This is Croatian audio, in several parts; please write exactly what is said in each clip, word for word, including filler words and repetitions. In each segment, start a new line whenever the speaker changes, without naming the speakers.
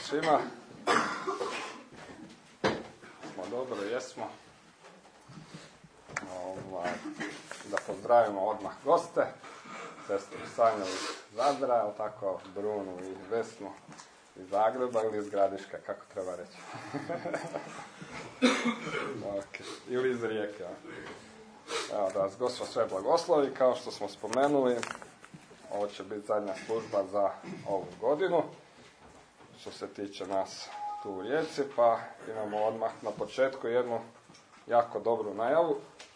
svima. Smo dobro, jesmo. Ovaj, da pozdravimo odmah goste. Sestru Sanju iz Zadra, ali tako Brunu i Vesnu iz Zagreba ili iz Gradiška, kako treba reći. Okay. Ili iz Rijeke. Evo, da vas Gospod sve blagoslovi, kao što smo spomenuli. Ovo će biti zadnja služba za ovu godinu, što se tiče nas tu u Rijeci, pa imamo odmah na početku jednu jako dobru najavu.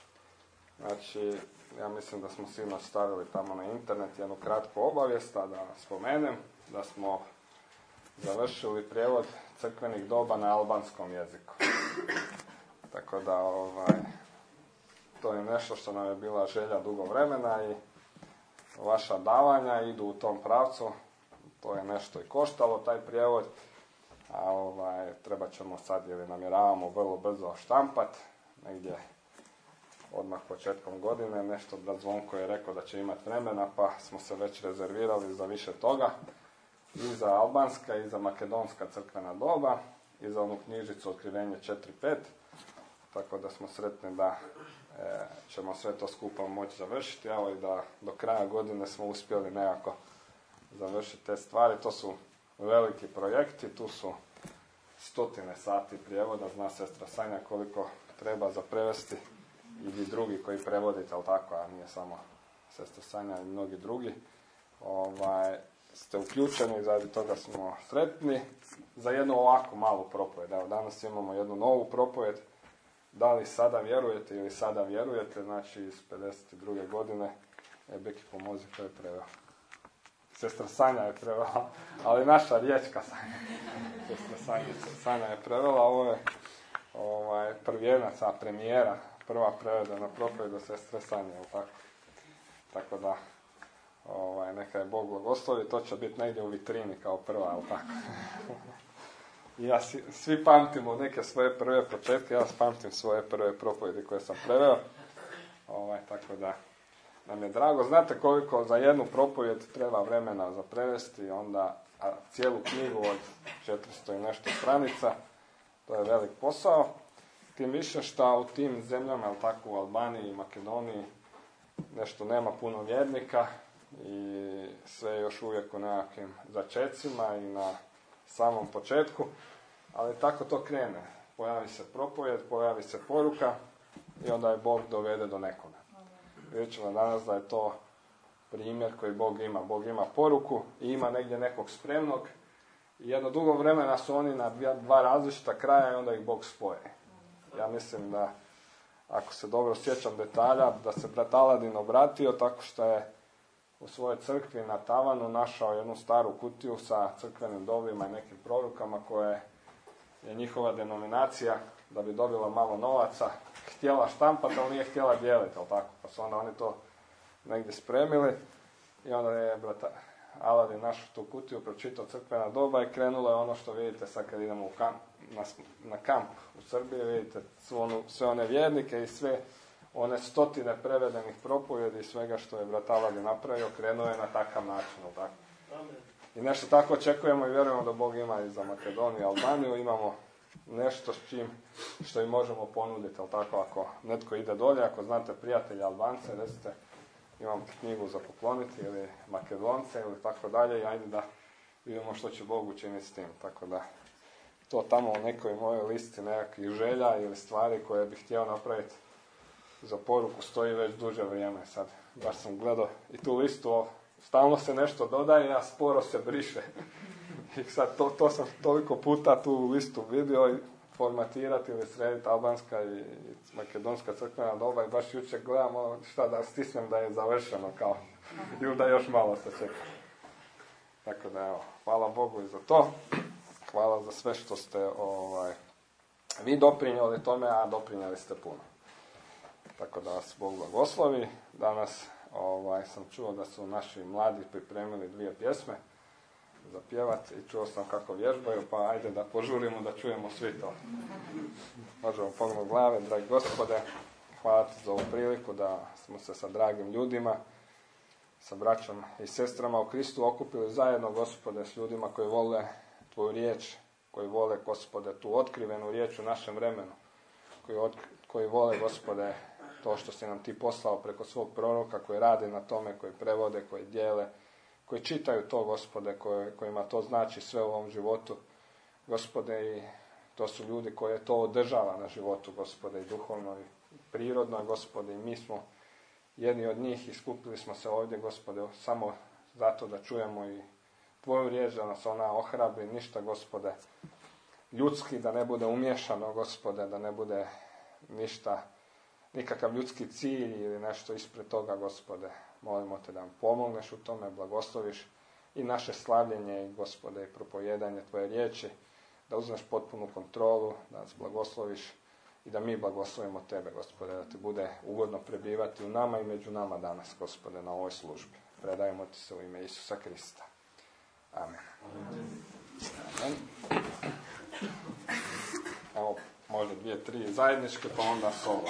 Znači, ja mislim da smo sinoć stavili tamo na internet jednu kratku obavijest, da spomenem da smo završili prijevod crkvenih doba na albanskom jeziku. Tako da, ovaj, to je nešto što nam je bila želja dugo vremena i vaša davanja idu u tom pravcu. To je nešto i koštalo, taj prijevod, a ovaj, treba ćemo sad, jer namjeravamo vrlo brzo štampat, negdje odmah početkom godine, nešto da Zvonko je rekao da će imati vremena, pa smo se već rezervirali za više toga, i za albanska, i za makedonska crkvena doba, i za onu knjižicu Otkrivenje četiri pet, tako da smo sretni da e, ćemo sve to skupa moći završiti, evo i da do kraja godine smo uspjeli nekako završiti te stvari. To su veliki projekti, tu su stotine sati prijevoda, zna sestra Sanja koliko treba za prevesti, i vi drugi koji prevodite, ali tako, a nije samo sestra Sanja i mnogi drugi, ovaj, ste uključeni, radi toga smo sretni za jednu ovako malu propovjed. Evo, danas imamo jednu novu propovjed, da li sada vjerujete ili sada vjerujete, znači iz pedeset druge godine. E, Beki, pomozi, ko je preveo? Sestra Sanja je prevela, ali naša riječka Sanja. Sestra Sanja, Sanja je prevela, ovo je ovaj, prvijenac, a premijera, prva prevedena propovjed do sestre Sanje, tako. Tako da, ovaj, neka je Bog blagoslovi, to će biti negdje u vitrini kao prva, ali tako. Ja si, svi pamtimo neke svoje prve početke, ja pamtim svoje prve propovjedi koje sam preveo, ovaj, tako da nam je drago. Znate koliko za jednu propovjed treba vremena za prevesti, onda a cijelu knjigu od četiristo i nešto stranica, to je velik posao. Tim više što u tim zemljama, ali tako u Albaniji i Makedoniji, nešto nema puno vjernika i sve još uvijek u nekakvim začecima i na samom početku, ali tako to krene. Pojavi se propovjed, pojavi se poruka i onda je Bog dovede do nekoga. Vidjet ćemo danas da je to primjer koji Bog ima. Bog ima poruku i ima negdje nekog spremnog i jedno dugo vremena su oni na dva različita kraja i onda ih Bog spoje. Ja mislim da, ako se dobro sjećam detalja, da se brat Aladin obratio tako što je u svojoj crkvi na tavanu našao jednu staru kutiju sa crkvenim dobima i nekim prorokama koje je njihova denominacija, da bi dobila malo novaca, htjela štampati, ali nije htjela dijeliti, ali tako. Pa su onda oni to negdje spremili i onda je brat Aladin našao tu kutiju, pročitao crkvena doba i krenulo je ono što vidite sad kad idemo u kamp, na, na kamp u Srbiji, vidite onu, sve one vjernike i sve one stotine prevedenih propovjedi i svega što je brat Aladin napravio, krenuo je na takav način, tako. I nešto tako očekujemo i vjerujemo da Bog ima i za Makedoniju i Albaniju, imamo nešto s čim što im možemo ponuditi, ali tako, ako netko ide dolje, ako znate prijatelja Albance, recite imam knjigu za pokloniti ili Makedonce ili tako dalje i ajde da vidimo što će Bog učiniti s tim, tako da to tamo u nekoj mojoj listi nekakvih želja ili stvari koje bih htio napraviti za poruku stoji već duže vrijeme. Sad baš sam gledao i tu listu, stalno se nešto dodaje, a sporo se briše. I sad to, to sam toliko puta tu listu vidio i formatirati ili srediti albanska i, i makedonska crkvena doba i baš jučer gledamo šta da stisnem da je završeno kao ili da još malo se čeka. Tako da evo, hvala Bogu i za to. Hvala za sve što ste ovaj, vi doprinijeli tome, a doprinijeli ste puno. Tako da vas Bog blagoslovi. Danas ovaj, sam čuo da su naši mladi pripremili dvije pjesme za pjevat i čuo sam kako vježbaju, pa ajde da požurimo da čujemo svi to. Možemo pognuti glave, dragi Gospode, hvala ti za ovu priliku da smo se sa dragim ljudima, sa braćom i sestrama u Kristu okupili zajedno, Gospode, s ljudima koji vole tvoju riječ, koji vole, Gospode, tu otkrivenu riječ u našem vremenu, koji, od, koji vole, Gospode, to što si nam ti poslao preko svog proroka, koji rade na tome, koji prevode, koji dijele, koji čitaju to, Gospode, koje, kojima to znači sve u ovom životu, Gospode, i to su ljudi koje to održava na životu, Gospode, i duhovno i prirodno, Gospode, i mi smo jedni od njih i skupili smo se ovdje, Gospode, samo zato da čujemo i tvoju riječ, da nas ona ohrabri, ništa, Gospode, ljudski, da ne bude umješano, Gospode, da ne bude ništa, nikakav ljudski cilj ili nešto ispred toga, Gospode. Molimo te da nam pomogneš u tome, blagosloviš i naše slavljenje, Gospode, i propojedanje tvoje riječi, da uzmeš potpunu kontrolu, da nas blagosloviš i da mi blagoslovimo tebe, Gospode, da ti bude ugodno prebivati u nama i među nama danas, Gospode, na ovoj službi. Predajemo ti se u ime Isusa Krista. Amen. Amen. Evo, možda dvije, tri zajedničke, pa onda solo.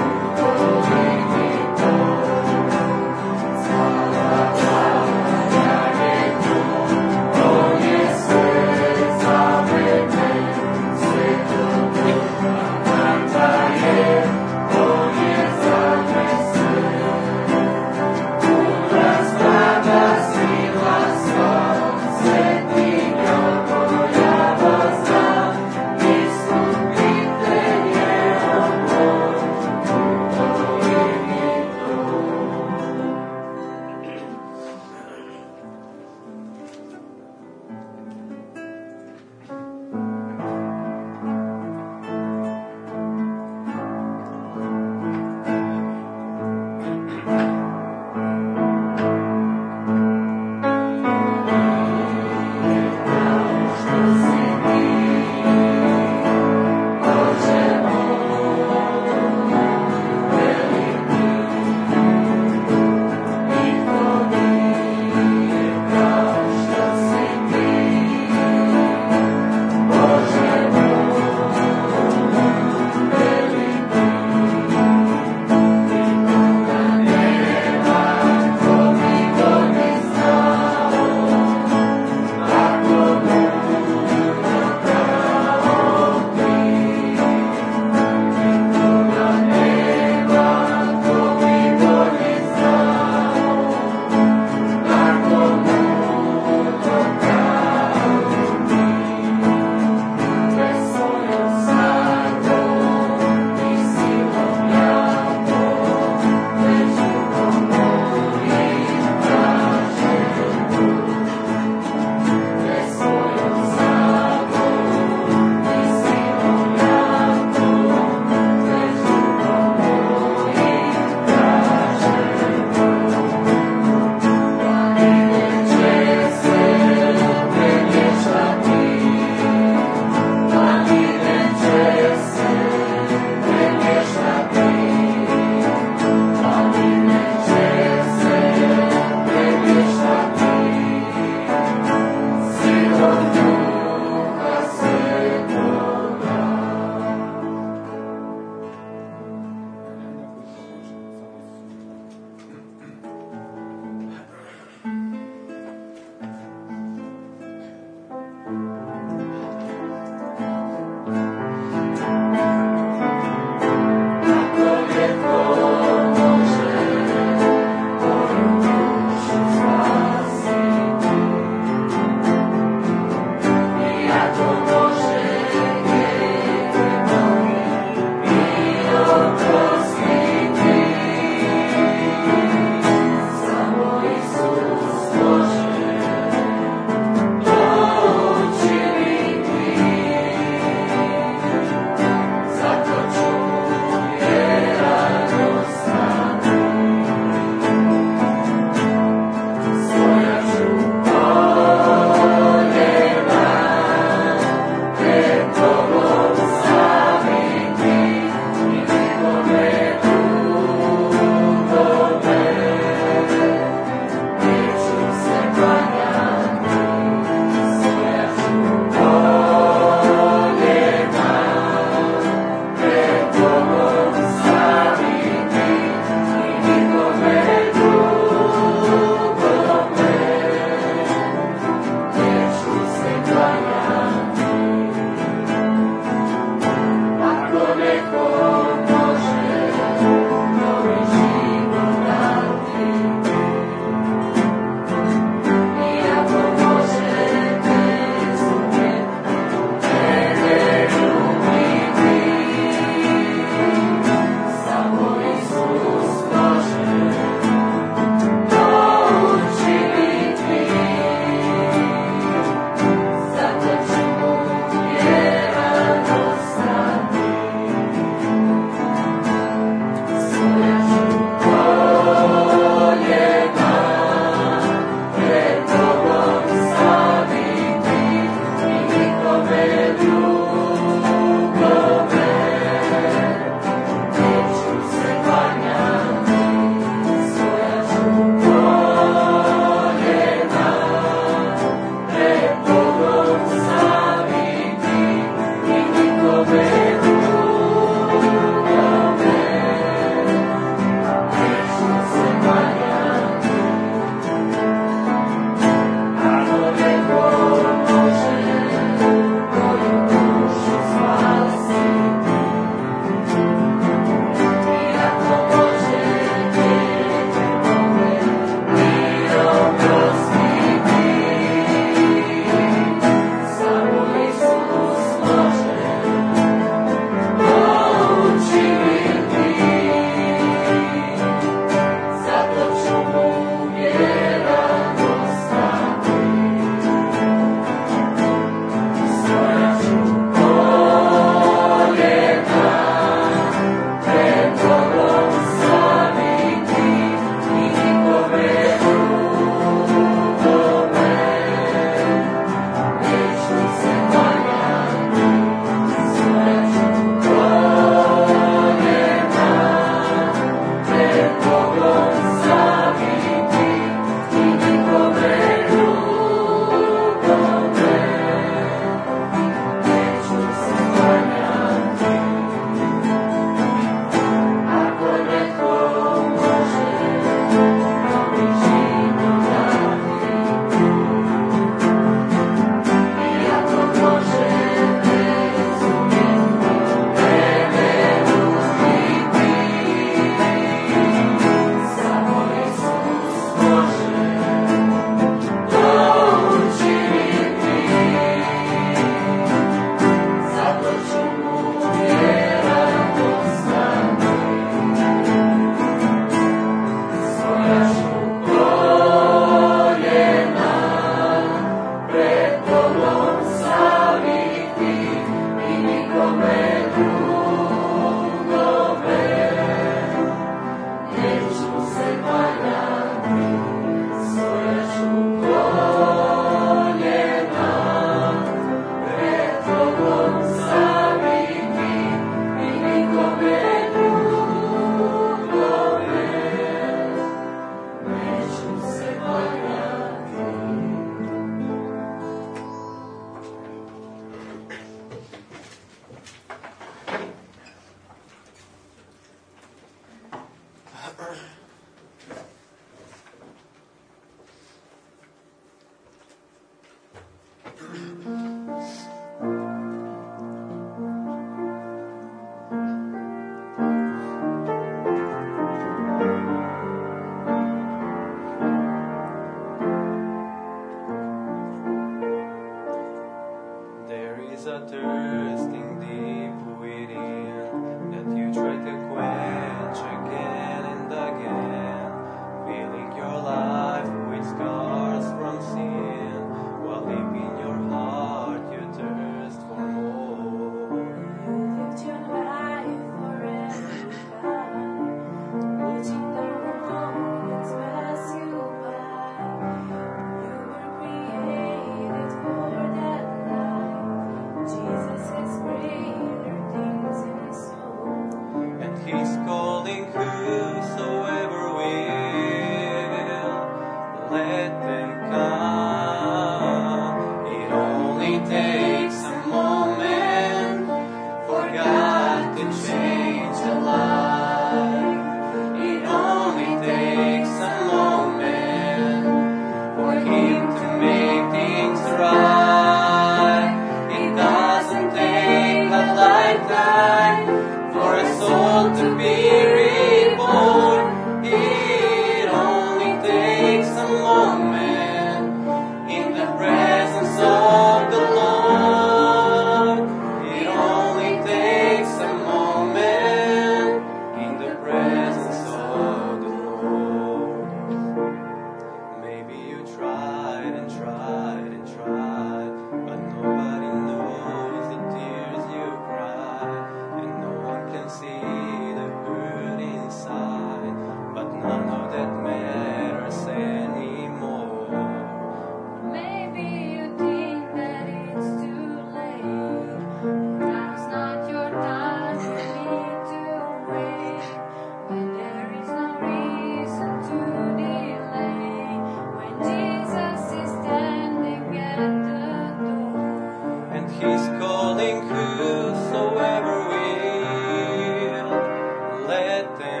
lifetime for a soul to be reborn. It only takes a moment in the presence of the Lord. It only takes a moment in the presence of the Lord. Maybe you tried and tried and tried, but nobody knows the tears you cry, and no one can see the hurt inside, but none of that matters anymore.
Maybe you think that it's too late. Now's not your time, you need to wait. But there is no reason to delay when Jesus is standing at the door.
And He's calling whosoever will, let them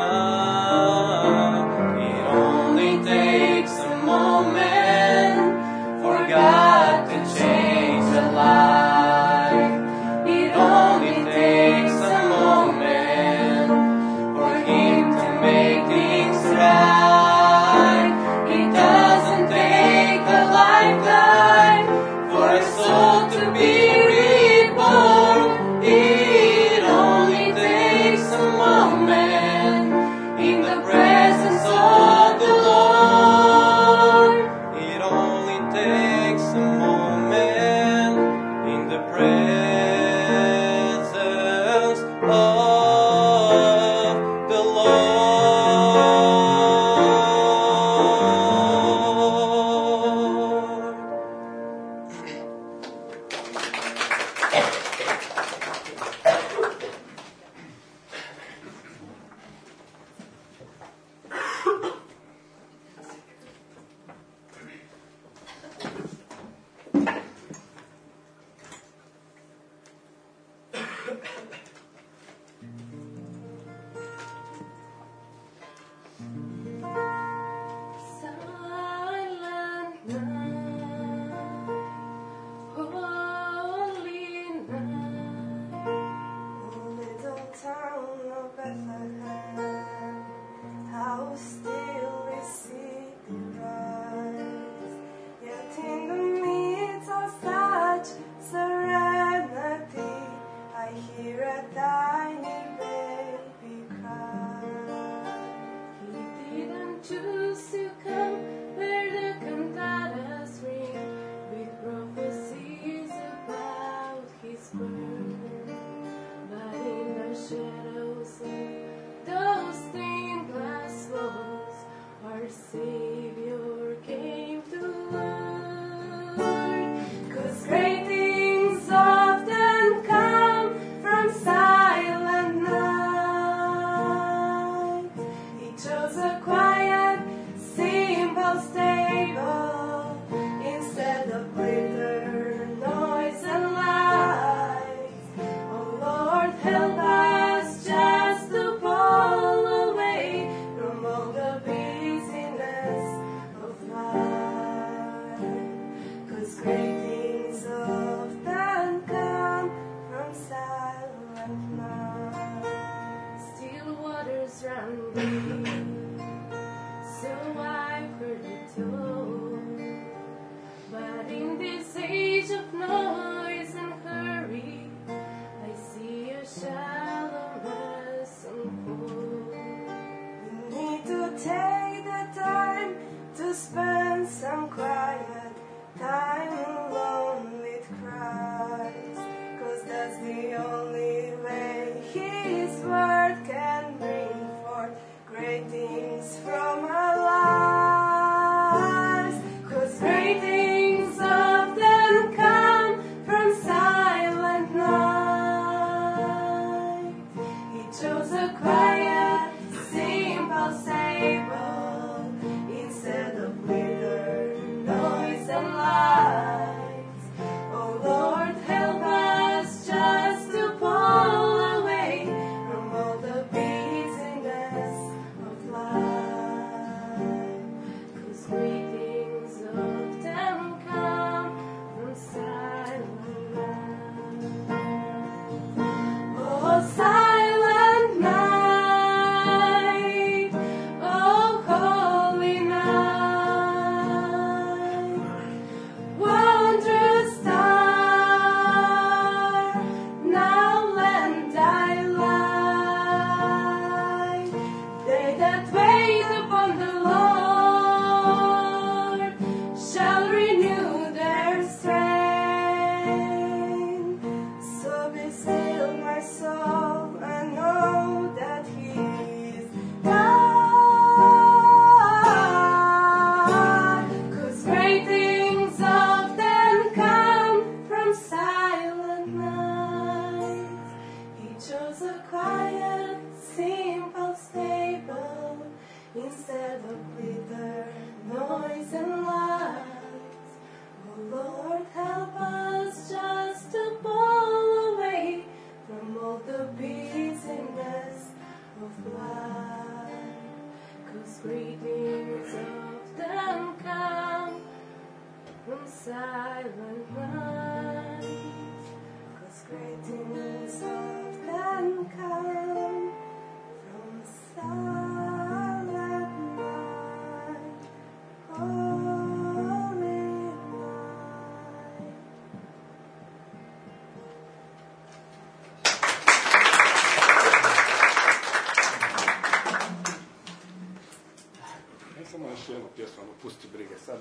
come. It only takes a moment for God to change a life. It only takes a moment for Him to make things right. It doesn't take a lifetime for a soul to be reborn. It only takes a moment in the presence of the Lord. It only takes a moment in the presence of the Lord.
Silent night, holy night.
Little town of Bethlehem, how still we see thee rise. Yet in the midst of such serenity, I hear a tiny baby cry.
He didn't choose to come where the cantatas ring with prophecies about his birth. But in the shadows of those stained glass walls, our Savior came to earth. 'Cause great things often come from silent night. He chose a quiet, simple stable instead of glitter, noise, and lights. Oh Lord, help us just to fall away from all the busyness of life. 'Cause great things often come from silent night. Still waters run deep, so I've heard it told. But in this age of noise and hurry, I see a shallowness unfold. You need to take the time to spend some quiet time alone with Christ. 'Cause that's the only way His word can bring forth great things from our lives. 'Cause great things often come from silent night. He chose a quiet, simple stable instead of glitter, noise, and lights. Oh Lord, help us just to fall away from all the busyness of life.
silent night, oh holy night, wondrous star, now lend thy light. They that wait upon the Lord shall renew their strength. So be still, my soul, and know that He is God. 'Cause great things often come from silent nights. He chose a quiet, simple stable instead of glitter, noise, and lights. Oh Lord, help us just to pull away from all the busyness of life. 'Cause greetings often come from silent nights. 'Cause greetings often come from silent night, holy night.
Ne samo još jednu pjesmu, ono, pusti brige sad.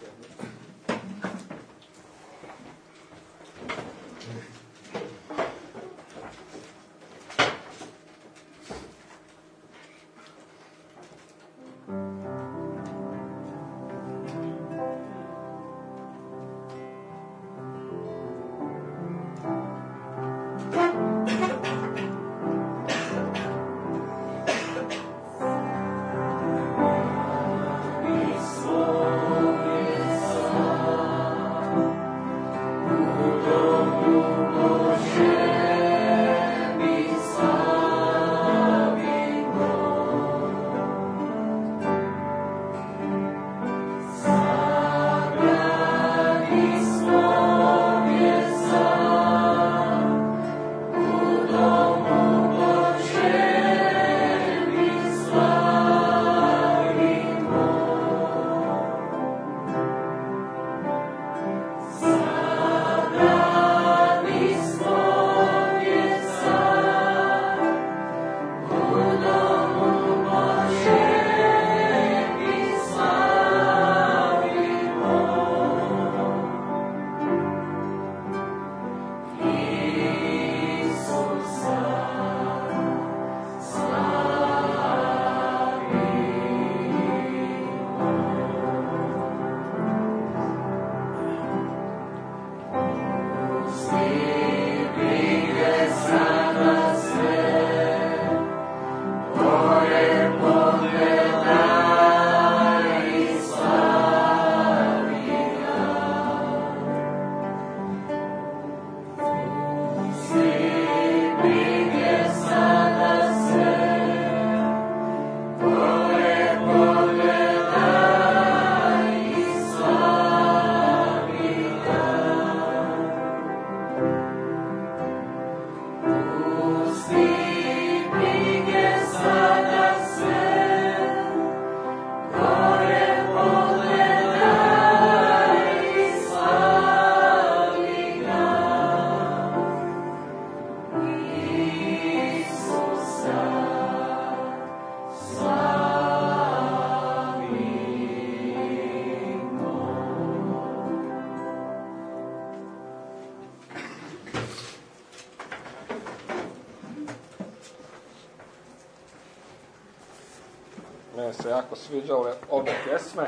Meni se jako sviđale ove pjesme.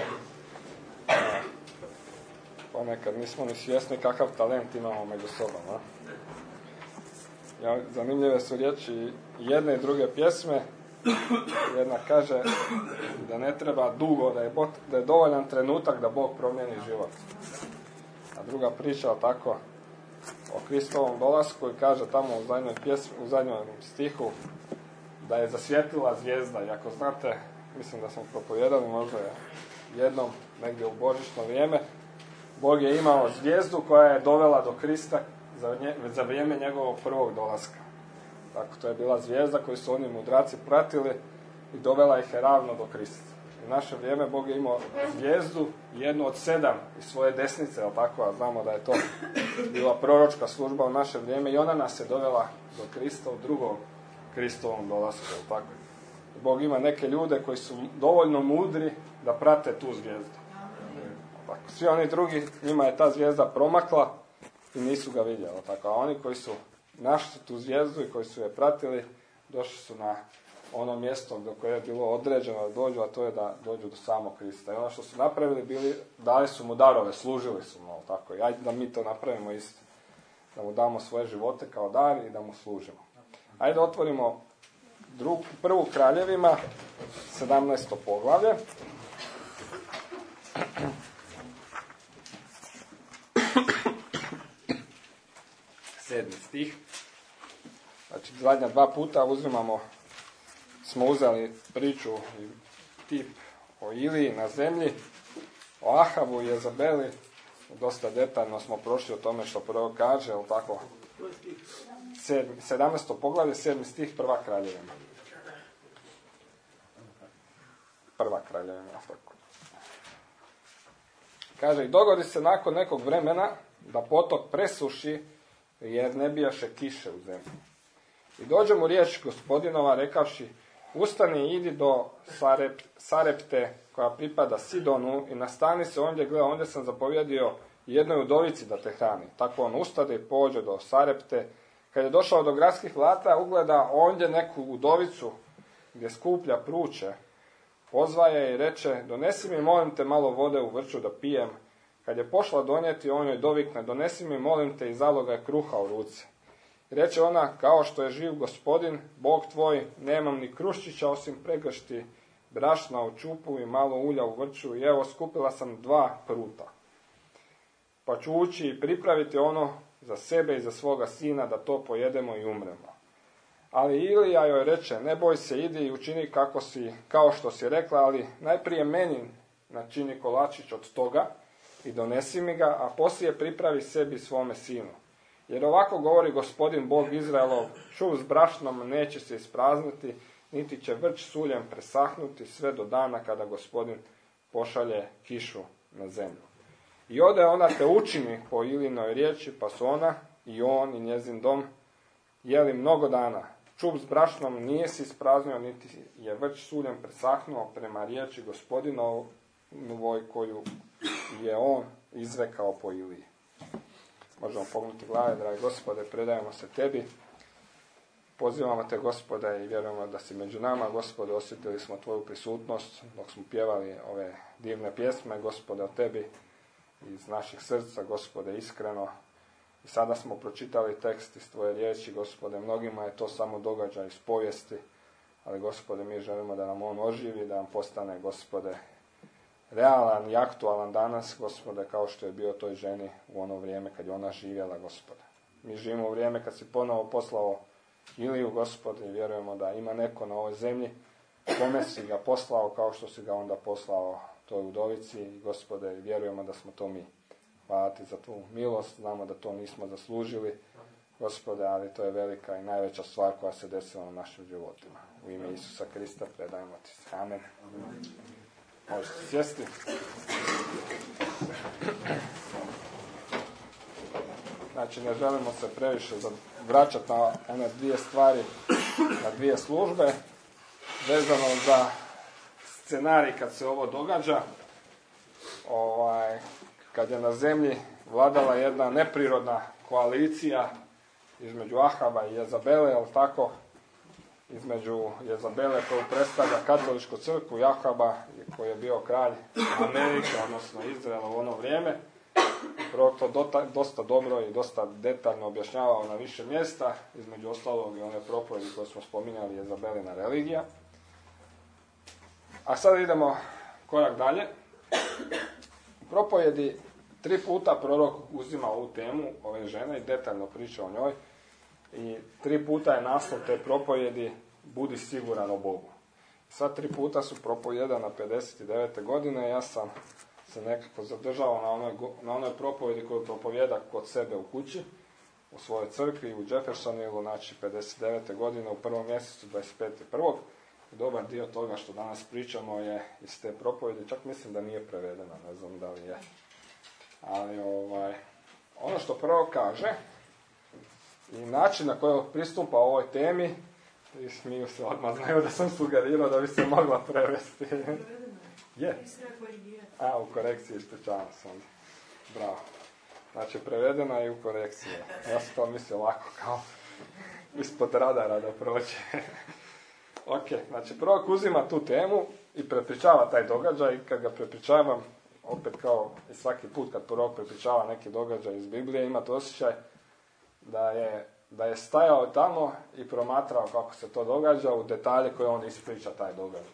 Ponekad nismo ni svjesni kakav talent imamo među sobom. A? Ja, zanimljive su riječi jedne i druge pjesme. Jedna kaže da ne treba dugo, da je, bot, da je dovoljan trenutak da Bog promijeni život. A druga priča tako o Kristovom dolasku i kaže tamo u zadnjoj pjesmi, u zadnjom stihu da je zasvijetlila zvijezda. I ako znate, mislim da smo propovijedali možda jednom negdje u božićno vrijeme, Bog je imao zvijezdu koja je dovela do Krista za, nje, za vrijeme njegovog prvog dolaska. Tako, to je bila zvijezda koju su oni mudraci pratili i dovela ih je ravno do Krista. U naše vrijeme Bog je imao zvijezdu, jednu od sedam iz svoje desnice, jel tako, a znamo da je to bila proročka služba u naše vrijeme i ona nas je dovela do Krista u drugom Kristovom dolasku, jel tako. Bog ima neke ljude koji su dovoljno mudri da prate tu zvijezdu. Tako, svi oni drugi, njima je ta zvijezda promakla i nisu ga vidjeli, tako, a oni koji su našli tu zvijezdu i koji su je pratili, došli su na ono mjesto do koje je bilo određeno da dođu, a to je da dođu do samog Krista. I ono što su napravili, bili, dali su mu darove, služili su mu, tako, i ajde da mi to napravimo isto. Da mu damo svoje živote kao dar i da mu služimo. Ajde otvorimo drugu, prvu Kraljevima, sedamnaesto poglavlje. Sedmi stih. Znači, zadnja dva puta uzimamo, smo uzeli priču i tip o Iliji na zemlji, o Ahabu i Jezabeli. Dosta detaljno smo prošli o tome što prvo kaže, jel tako? sedamnaesto poglavlje, sedmi stih, prva Kraljevina. Prva Kraljevina, tako. Kaže, i dogodi se nakon nekog vremena da potok presuši, jer ne bijaše kiše u zemlji. I dođe mu riječ Gospodinova, rekavši, ustani i idi do Sarep, Sarepte, koja pripada Sidonu, i nastani se ondje, gleda, ondje sam zapovjedio jednoj udovici da te hrani. Tako on ustade i pođe do Sarepte. Kad je došao do gradskih vrata, ugleda ondje neku udovicu gdje skuplja pruće. Pozvaje i reče, donesi mi, molim te, malo vode u vrču da pijem. Kad je pošla donijeti, on joj dovikne, donesi mi, molim te, i zalogaj kruha u ruci. Reče ona, kao što je živ Gospodin, Bog tvoj, nemam ni kruščića osim pregršti brašna u čupu i malo ulja u vrču, i evo skupila sam dva pruta. Pa ću ući i pripraviti ono za sebe i za svoga sina, da to pojedemo i umremo. Ali Ilija joj reče, ne boj se, idi i učini kako si, kao što si rekla, ali najprije meni načini kolačić od toga i donesi mi ga, a poslije pripravi sebi svome sinu. Jer ovako govori Gospodin Bog Izraelov, čuv s brašnom neće se isprazniti, niti će vrč s uljem presahnuti sve do dana kada Gospodin pošalje kišu na zemlju. I ode ona te učini po Ilinoj riječi, pa su ona i on i njezin dom jeli mnogo dana. Čup s brašnom nije se ispraznio, niti je vrč s uljem presahnuo prema riječi Gospodinovoj koju je on izrekao po Iliji. Možemo pognuti glave, dragi Gospode, predajemo se tebi. Pozivamo te, Gospode, i vjerujemo da si među nama, Gospode, osjetili smo tvoju prisutnost dok smo pjevali ove divne pjesme, Gospode, o tebi iz naših srca, Gospode, iskreno. I sada smo pročitali tekst iz tvoje riječi, Gospode, mnogima je to samo događaj iz povijesti, ali, Gospode, mi želimo da nam on oživi, da nam postane, Gospode, realan i aktualan danas, Gospode, kao što je bio toj ženi u ono vrijeme kad je ona živjela, Gospode. Mi živimo u vrijeme kad si ponovo poslao Iliju, Gospode, i vjerujemo da ima neko na ovoj zemlji kome si ga poslao kao što si ga onda poslao toj udovici, Gospode, i vjerujemo da smo to mi. Hvala ti za tu milost, znamo da to nismo zaslužili, Gospode, ali to je velika i najveća stvar koja se desila u našim životima. U ime Isusa Krista predajemo ti se. Amen. Možete sjesti. Znači, ne želimo se previše vraćati na one dvije stvari, na dvije službe, vezano za scenarij kad se ovo događa. Ovaj, kad je na zemlji vladala jedna neprirodna koalicija između Ahaba i Jezabele, jel tako? Između Jezabele koju predstavlja katoličku crkvu i Ahaba koji je bio kralj Amerike, odnosno Izraela u ono vrijeme. Prvo to dosta dobro i dosta detaljno objašnjavao na više mjesta, između ostalog i one propovjedi koje smo spominjali, Jezabelina religija. A sad idemo korak dalje. U propovjedi tri puta prorok uzima ovu temu ove žene i detaljno priča o njoj. I tri puta je naslov te propovjedi Budi siguran o Bogu. Sad tri puta su propovijedana pedeset devete godine. Ja sam se nekako zadržao na onoj, na onoj propovjedi koju propovjeda kod sebe u kući. u svojoj crkvi u Jeffersonville, znači pedeset devete godine u prvom mjesecu, dvadeset petog prvog Dobar dio toga što danas pričamo je iz te propovjedi, čak mislim da nije prevedena, ne znam da li je. Ali ovaj, ono što prvo kaže i način na koji pristupa ovoj temi, i smiju se odmah, znaju da sam sugerirao da bi se mogla prevesti. Je. A, u korekciji, ispričavam se onda. Bravo. Znači, prevedena je u korekciji. Ja sam to mislio lako, kao ispod radara da prođe. Ok, znači, prorok uzima tu temu i prepričava taj događaj i kad ga prepričavam, opet kao i svaki put kad prorok prepričava neki događaj iz Biblije, imate osjećaj da je, da je stajao tamo i promatrao kako se to događa u detalje koje on ispriča taj događaj.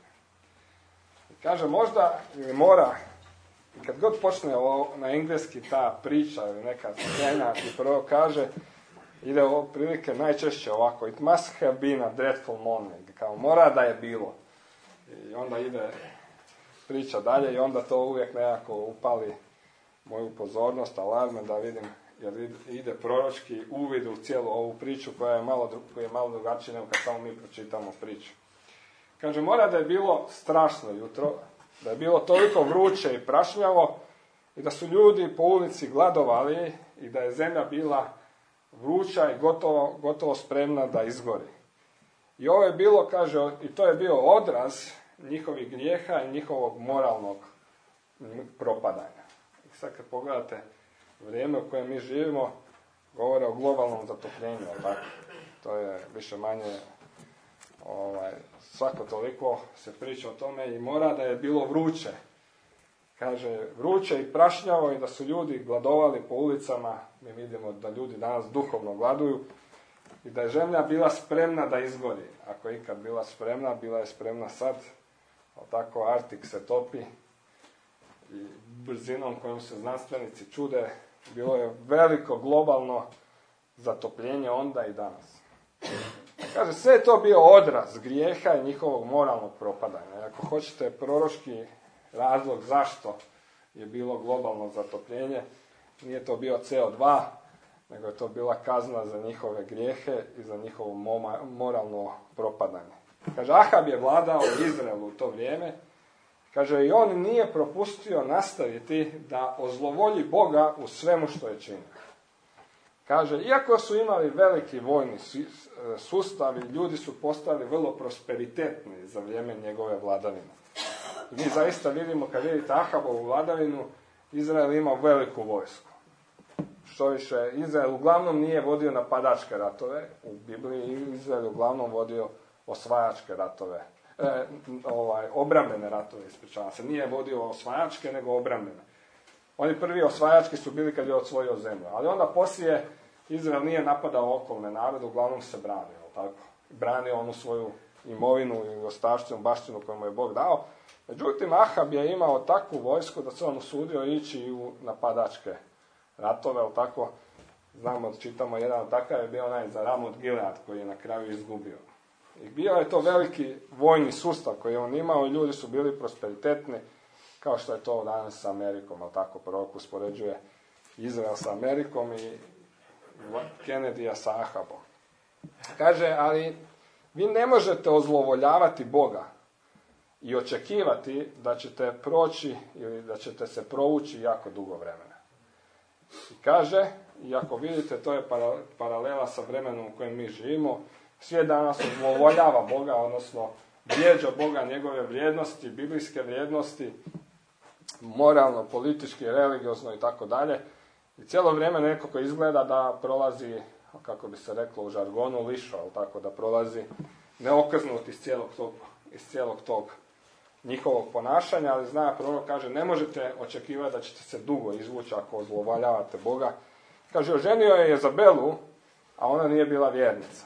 I kaže, možda ili mora, kad god počne o, na engleski ta priča ili neka scena i prvo kaže, ide ovo prilike najčešće ovako, it must have been a dreadful morning, kao mora da je bilo. I onda ide priča dalje i onda to uvijek nekako upali moju pozornost, alarme da vidim, jer ide proročki uvid u cijelu ovu priču koja je malo, koja je malo drugačija nego kad samo mi pročitamo priču. Kaže, mora da je bilo strašno jutro, da je bilo toliko vruće i prašnjavo i da su ljudi po ulici gladovali i da je zemlja bila vruća i gotovo, gotovo spremna da izgori. I ovo je bilo, kaže, i to je bio odraz njihovih grijeha i njihovog moralnog propadanja. I sad kad pogledate vrijeme u kojem mi živimo, govore o globalnom zatopljenju, tako? To je više manje, ovaj, svako toliko se priča o tome i mora da je bilo vruće. Kaže, vruće i prašnjavo i da su ljudi gladovali po ulicama, mi vidimo da ljudi danas duhovno gladuju, i da je zemlja bila spremna da izgori. Ako je ikad bila spremna, bila je spremna sad, ali tako Artik se topi i brzinom kojom se znanstvenici čude, bilo je veliko globalno zatopljenje onda i danas. Kaže, sve je to bio odraz grijeha i njihovog moralnog propadanja. Ako hoćete proročki razlog zašto je bilo globalno zatopljenje, nije to bio C O dva, nego je to bila kazna za njihove grijehe i za njihovo moralno propadanje. Kaže, Ahab je vladao Izraelu u to vrijeme. Kaže, i on nije propustio nastaviti da ozlovolji Boga u svemu što je činio. Kaže, iako su imali veliki vojni sustav i ljudi su postali vrlo prosperitetni za vrijeme njegove vladavine. I mi zaista vidimo, kad vidite Ahabovu vladavinu, Izrael ima veliku vojsku. Što više, Izrael uglavnom nije vodio napadačke ratove, u Bibliji Izrael uglavnom vodio osvajačke ratove, e, ovaj, obrambene ratove, ispričavam se, nije vodio osvajačke, nego obrambene. Oni prvi osvajački su bili kad je osvojio zemlju, ali onda poslije Izrael nije napadao okolne narode, uglavnom se branio, tako? Branio onu svoju imovinu i ostavštinu, baštinu koju mu je Bog dao. Međutim, Ahab je imao takvu vojsku da se on usudio ići u napadačke ratove, ali tako, znamo, čitamo, jedan od takav je bio onaj za Ramot Gilead koji je na kraju izgubio. I bio je to veliki vojni sustav koji je on imao i ljudi su bili prosperitetni, kao što je to danas sa Amerikom, ali tako prorok uspoređuje Izrael sa Amerikom i Kennedyja sa Ahabom. Kaže, ali vi ne možete ozlovoljavati Boga i očekivati da ćete proći ili da ćete se provući jako dugo vremena. I kaže, i ako vidite, to je paralela sa vremenom u kojem mi živimo, svijet danas ozlovoljava Boga, odnosno vrijeđa Boga, njegove vrijednosti, biblijske vrijednosti, moralno, politički, religiozno i tako dalje. I cijelo vrijeme nekako izgleda da prolazi, kako bi se reklo u žargonu, lišo, tako da prolazi neokrznut iz cijelog tog, iz cijelog tog njihovog ponašanja, ali zna prorok, kaže, ne možete očekivati da ćete se dugo izvući ako ozlovoljavate Boga. Kaže, oženio je Jezabelu, a ona nije bila vjernica.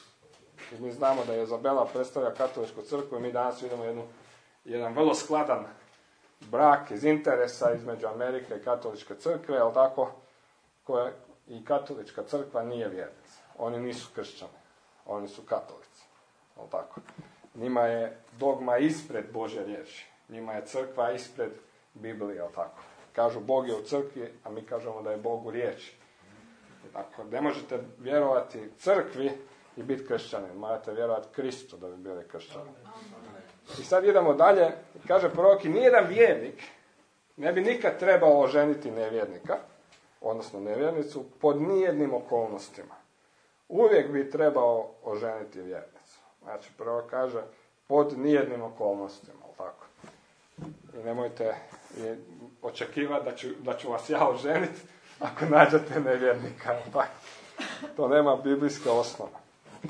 I mi znamo da Jezabela predstavlja katoličku crkvu i mi danas vidimo jednu, jedan vrlo skladan brak iz interesa između Amerike i katoličke crkve, ali tako, koja i katolička crkva nije vjernica. Oni nisu kršćani, oni su katolici, ali tako. Njima je dogma ispred Božje riječi, njima je crkva ispred Biblije, ali tako. Kažu Bog je u crkvi, a mi kažemo da je Bog u riječi. Ako ne možete vjerovati crkvi i biti kršćanin, morate vjerovati Kristu da bi bili kršćani. I sad idemo dalje, kaže prorok, i nijedan vjernik ne bi nikad trebao oženiti nevjernika, odnosno nevjernicu, pod nijednim okolnostima. Uvijek bi trebao oženiti vjernicu. Znači, prorok kaže, pod nijednim okolnostima, tako. I nemojte očekivati da ću, da ću vas ja oženiti ako nađete nevjernika, tako. To nema biblijske osnove.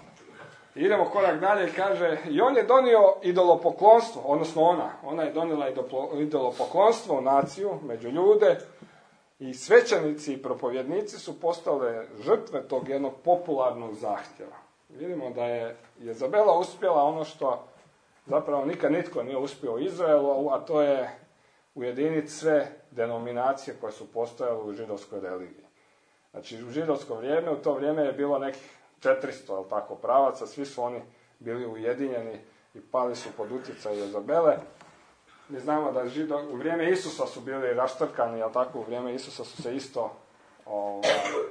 Idemo korak dalje i kaže, i on je donio idolopoklonstvo, odnosno ona, ona je donijela idolopoklonstvo u naciju, među ljude, i svećenici i propovjednici su postale žrtve tog jednog popularnog zahtjeva. Vidimo da je Jezabela uspjela ono što zapravo nikad nitko nije uspio u Izraelu, a to je ujediniti sve denominacije koje su postojale u židovskoj religiji. Znači, u židovsko vrijeme, u to vrijeme je bilo nekih četiristo, jel tako, pravaca, svi su oni bili ujedinjeni i pali su pod utjecaj Jezabele. Mi znamo da žido, u vrijeme Isusa su bili raštrkani, jel tako, u vrijeme Isusa su se isto ovaj,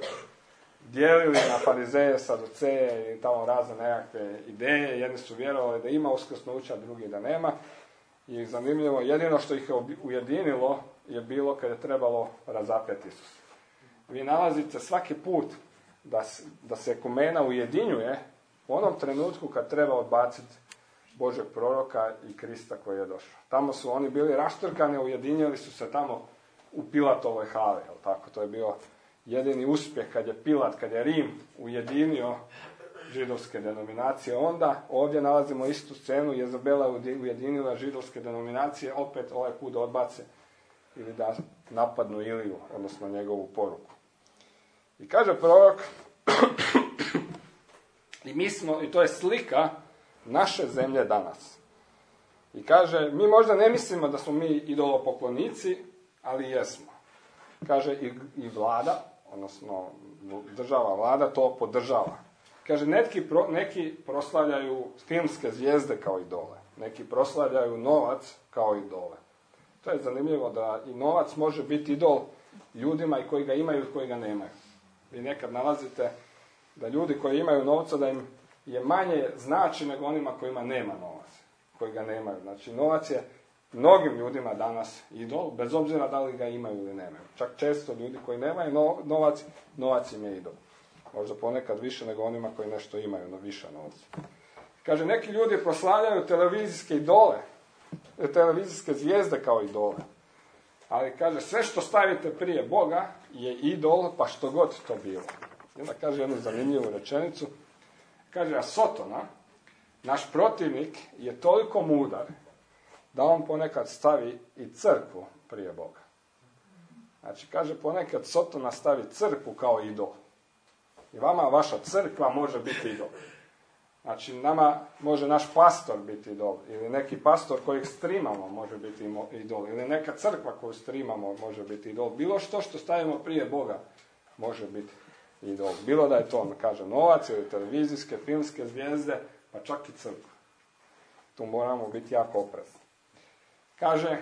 dijelili na farizeje, saduceje i tamo razne nekakve ideje. Jedni su vjerovali da ima uskrsnuća, drugi da nema. I zanimljivo, jedino što ih je ujedinilo je bilo kad je trebalo razapeti Isusa. Vi nalazite svaki put da, da se ekumena ujedinjuje u onom trenutku kad treba odbaciti Božeg proroka i Krista koji je došao. Tamo su oni bili raštrkani, ujedinjili su se tamo u Pilatovoj hali, jel tako? To je bio jedini uspjeh kad je Pilat, kad je Rim ujedinio židovske denominacije. Onda ovdje nalazimo istu scenu, Jezabela ujedinila židovske denominacije, opet ovaj put da odbace ili da napadnu Iliju, odnosno njegovu poruku. I kaže prorok, i mi smo, i to je slika naše zemlje danas. I kaže, mi možda ne mislimo da smo mi idolopoklonici, ali jesmo. Kaže, i, i vlada, odnosno država vlada, to podržava. Kaže, neki, pro, neki proslavljaju filmske zvijezde kao idole. Neki proslavljaju novac kao idole. To je zanimljivo da i novac može biti idol ljudima i koji ga imaju i koji ga nemaju. Vi nekad nalazite da ljudi koji imaju novca, da im je manje znači nego onima kojima nema novac, koji ga nemaju. Znači, novac je mnogim ljudima danas idol, bez obzira da li ga imaju ili nemaju. Čak često ljudi koji nemaju novac, novac im je idol. Možda ponekad više nego onima koji nešto imaju, no više novca. Kaže, neki ljudi proslavljaju televizijske idole, televizijske zvijezde kao idole. Ali kaže, sve što stavite prije Boga je idol, pa što god to bilo. I onda kaže jednu zanimljivu rečenicu. Kaže, a Sotona, naš protivnik, je toliko mudar da on ponekad stavi i crkvu prije Boga. Znači, kaže, ponekad Sotona stavi crkvu kao idol. I vama vaša crkva može biti idol. Znači, nama može naš pastor biti idol. Ili neki pastor kojeg streamamo može biti idol. Ili neka crkva koju streamamo može biti idol. Bilo što što stavimo prije Boga može biti idol. Bilo da je to, kaže, novac ili televizijske, filmske zvijezde, pa čak i crkva. Tu moramo biti jako oprezni. Kaže,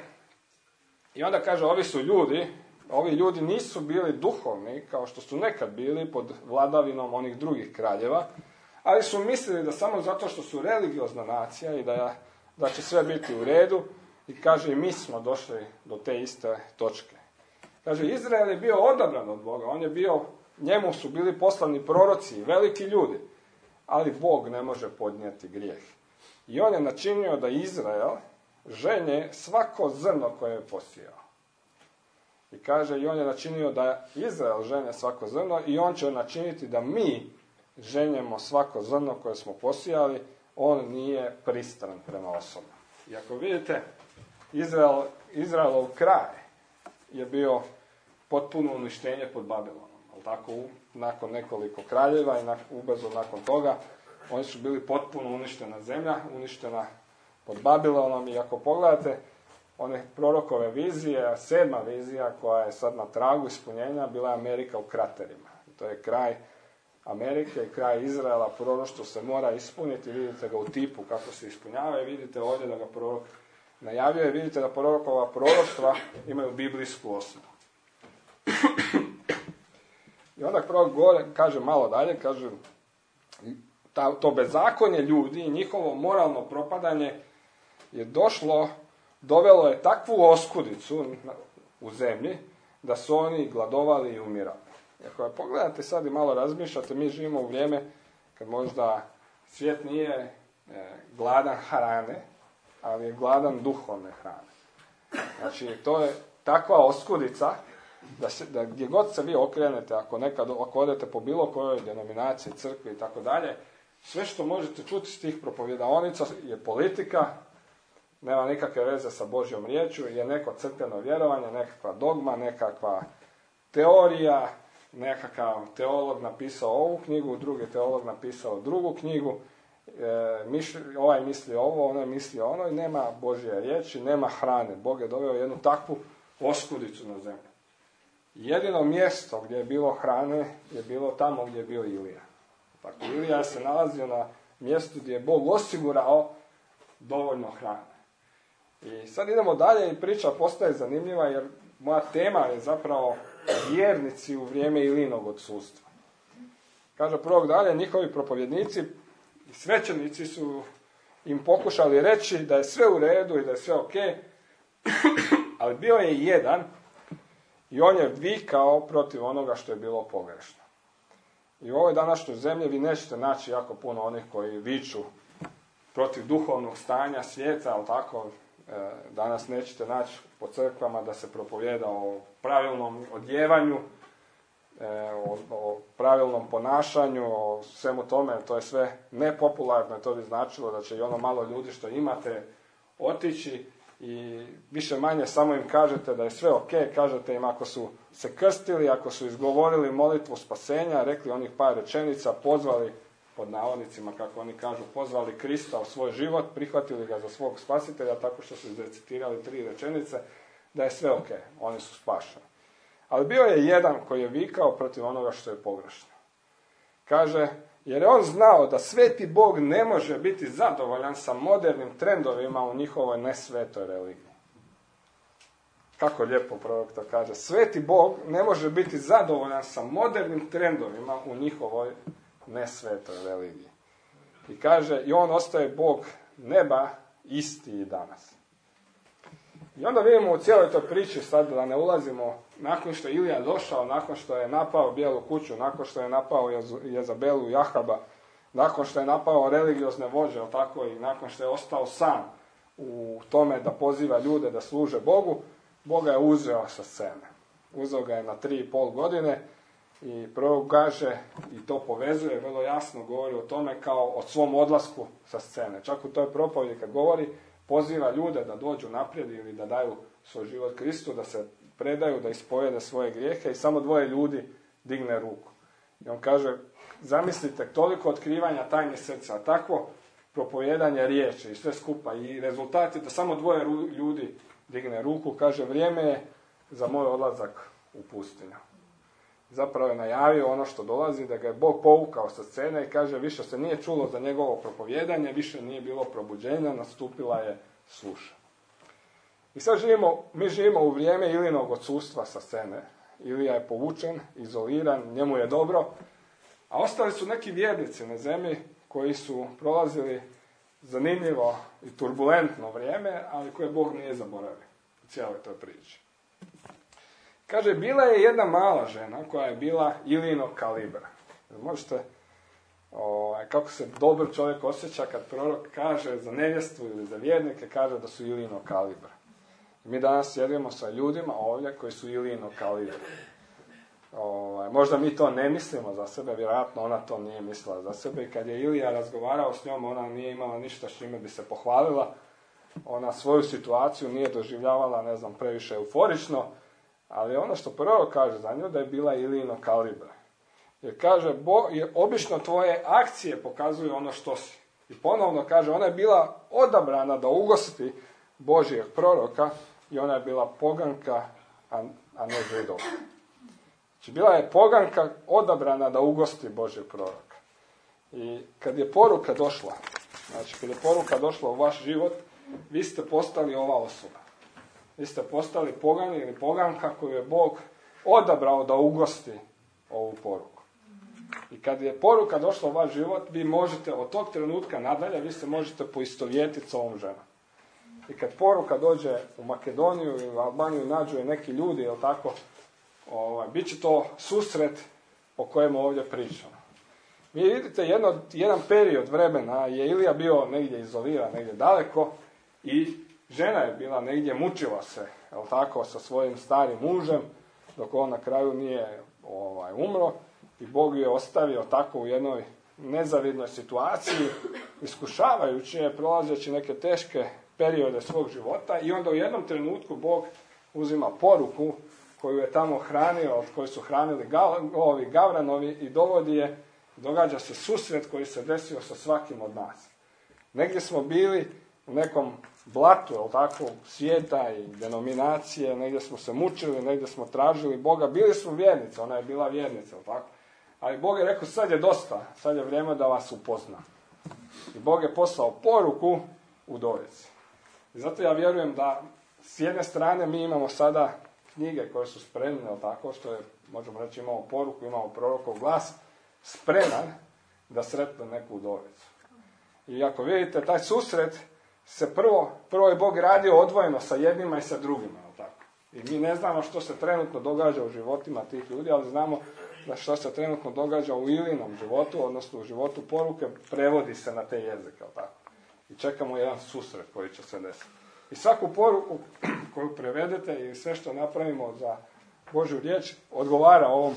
i onda kaže, ovi su ljudi, ovi ljudi nisu bili duhovni, kao što su nekad bili pod vladavinom onih drugih kraljeva, ali su mislili da samo zato što su religiozna nacija i da, da će sve biti u redu, i kaže, i mi smo došli do te iste točke. Kaže, Izrael je bio odabran od Boga, on je bio, njemu su bili poslani proroci, veliki ljudi, ali Bog ne može podnijeti grijeh. I on je načinio da Izrael ženje svako zrno koje je posijao. I kaže, i on je načinio da Izrael ženje svako zrno, i on će načiniti da mi ženjemo svako zrno koje smo posijali. On nije pristran prema osobi. I ako vidite, Izrael, Izraelov kraj je bio potpuno uništenje pod Babilonom. Ali tako, nakon nekoliko kraljeva i ubrzo nakon toga, oni su bili potpuno uništena zemlja, uništena pod Babilonom. I ako pogledate one prorokove vizije, sedma vizija koja je sad na tragu ispunjenja, bila je Amerika u kraterima. I to je kraj Amerike, kraj Izraela, proroštvo se mora ispuniti. Vidite ga u tipu kako se ispunjava i vidite ovdje da ga prorok najavljuje. Vidite da prorokova proroštva imaju biblijsku osnovu. I onda prorok gore, kaže malo dalje, kaže, ta, to bezakonje ljudi i njihovo moralno propadanje je došlo, dovelo je takvu oskudicu u zemlji, da su oni gladovali i umirali. I ako pogledate sad i malo razmišljate, mi živimo u vrijeme kad možda svijet nije e, gladan hrane, ali je gladan duhovne hrane. Znači, to je takva oskudica da, se, da gdje god se vi okrenete, ako nekad ako odete po bilo kojoj denominaciji, crkvi i tako dalje, sve što možete čuti s tih propovjedaonica je politika, nema nikakve veze sa Božjom riječju, je neko crkveno vjerovanje, nekakva dogma, nekakva teorija, nekakav teolog napisao ovu knjigu, drugi teolog napisao drugu knjigu, e, mišli, ovaj misli ovo, onaj misli ono i nema Božje riječi, nema hrane. Bog je doveo jednu takvu oskudicu na zemlju. Jedino mjesto gdje je bilo hrane je bilo tamo gdje je bio Ilija. Dakle, Ilija se nalazio na mjestu gdje je Bog osigurao dovoljno hrane. I sad idemo dalje i priča postaje zanimljiva jer moja tema je zapravo vjernici u vrijeme Ilijinog odsustva. Kaže prorok dalje, njihovi propovjednici i svećenici su im pokušali reći da je sve u redu i da je sve ok, ali bio je jedan i on je vikao protiv onoga što je bilo pogrešno. I u ovoj današnjoj zemlji vi nećete naći jako puno onih koji viču protiv duhovnog stanja svijeta, ali tako, danas nećete naći po crkvama da se propovjeda o pravilnom odjevanju, o, o pravilnom ponašanju, o svemu tome, to je sve nepopularno, to bi značilo da će i ono malo ljudi što imate otići i više manje samo im kažete da je sve ok, kažete im ako su se krstili, ako su izgovorili molitvu spasenja, rekli onih par rečenica, pozvali, pod navodnicima kako oni kažu, pozvali Krista u svoj život, prihvatili ga za svog spasitelja tako što su izrecitirali tri rečenice, da je sve ok, oni su spašeni. Ali bio je jedan koji je vikao protiv onoga što je pogrešno. Kaže, jer je on znao da sveti Bog ne može biti zadovoljan sa modernim trendovima u njihovoj nesvetoj religiji. Kako lijepo prorok to kaže. Sveti Bog ne može biti zadovoljan sa modernim trendovima u njihovoj nesvetoj religiji. I kaže, i on ostaje Bog neba isti i danas. I onda vidimo u cijeloj toj priči, sad da ne ulazimo, nakon što je Ilija došao, nakon što je napao Bijelu kuću, nakon što je napao Jezabelu i Ahaba, nakon što je napao religiozne vođe, tako, i nakon što je ostao sam u tome da poziva ljude da služe Bogu, Boga je uzeo sa scene. Uzeo ga je na tri i pol godine i prvo kaže, i to povezuje, vrlo jasno govori o tome kao o svom odlasku sa scene. Čak u toj propovjedi kad govori, poziva ljude da dođu naprijed ili da daju svoj život Kristu, da se predaju, da ispovjede svoje grijehe i samo dvoje ljudi digne ruku. I on kaže, zamislite toliko otkrivanja tajne srca, takvo propovijedanje riječi i sve skupa i rezultati da samo dvoje ljudi digne ruku, kaže, vrijeme je za moj odlazak u pustinju. Zapravo je najavio ono što dolazi, da ga je Bog povukao sa scene i kaže, više se nije čulo za njegovo propovijedanje, više nije bilo probuđenja, nastupila je suša. I sad živimo, mi živimo u vrijeme Ilijinog odsustva sa scene. Ilija je povučen, izoliran, njemu je dobro, a ostali su neki vjernici na zemlji koji su prolazili zanimljivo i turbulentno vrijeme, ali koje Bog nije zaboravio u cijeloj toj priči. Kaže, bila je jedna mala žena koja je bila Ilijinog kalibra. Možete, o, kako se dobar čovjek osjeća kad prorok kaže za nevjestu ili za vjernike, kaže da su Ilijinog kalibra. Mi danas sjedimo sa ljudima ovdje koji su Ilijinog kalibra. O, možda mi to ne mislimo za sebe, vjerojatno ona to nije mislila za sebe. I kad je Ilija razgovarao s njom, ona nije imala ništa s čime bi se pohvalila. Ona svoju situaciju nije doživljavala, ne znam, previše euforično. Ali ono što prvo kaže za nju, da je bila Ilijinog kalibra. Jer kaže, bo, jer obično tvoje akcije pokazuju ono što si. I ponovno kaže, ona je bila odabrana da ugosti Božijeg proroka i ona je bila poganka, a, a ne židovka. Znači, bila je poganka odabrana da ugosti Božijeg proroka. I kad je poruka došla, znači kad je poruka došla u vaš život, vi ste postali ova osoba. Vi ste postali pogani ili poganka koju je Bog odabrao da ugosti ovu poruku. I kad je poruka došla u vaš život, vi možete od tog trenutka nadalje, vi se možete poistovjetiti s ovom ženom. I kad poruka dođe u Makedoniju ili u Albaniju, nađu je neki ljudi, jel tako, ovaj, bit će to susret o kojem ovdje pričamo. Vi vidite, jedno, jedan period vremena je Ilija bio negdje izoliran, negdje daleko i žena je bila negdje, mučila se, jel tako, sa svojim starim mužem, dok on na kraju nije ovaj, umro i Bog ju je ostavio tako u jednoj nezavidnoj situaciji, iskušavajući je, prolazeći neke teške periode svog života i onda u jednom trenutku Bog uzima poruku koju je tamo hranio, od koje su hranili ovi Gavranovi i dovodi je, događa se susret koji se desio sa svakim od nas. Negdje smo bili u nekom blatu, jel tako, svijeta i denominacije, negdje smo se mučili, negdje smo tražili Boga, bili smo vjernice, ona je bila vjernica, jel tako? Ali Bog je rekao, sad je dosta, sad je vrijeme da vas upoznam. I Bog je poslao poruku udovici. I zato ja vjerujem da s jedne strane mi imamo sada knjige koje su spremne, jel tako, što je, možemo reći, imamo poruku, imamo prorokov glas, spreman da sretne neku udovicu. I ako vidite, taj susret se prvo, prvo je Bog radio odvojeno sa jednima i sa drugima, jel tako? I mi ne znamo što se trenutno događa u životima tih ljudi, ali znamo da što se trenutno događa u Ilinom životu, odnosno u životu poruke, prevodi se na te jezike, jel tako? I čekamo jedan susret koji će se desiti. I svaku poruku koju prevedete i sve što napravimo za Božju riječ odgovara ovom,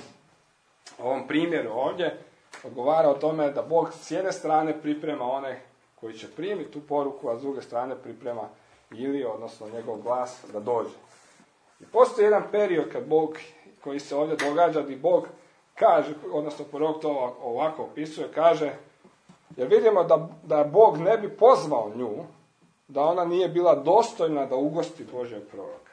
ovom primjeru ovdje, odgovara o tome da Bog s jedne strane priprema one koji će primiti tu poruku, a s druge strane priprema Iliju, odnosno njegov glas da dođe. I postoji jedan period kad Bog, koji se ovdje događa, gdje Bog kaže, odnosno prorok to ovako opisuje, kaže, jer vidimo da, da Bog ne bi pozvao nju, da ona nije bila dostojna da ugosti Božjeg proroka.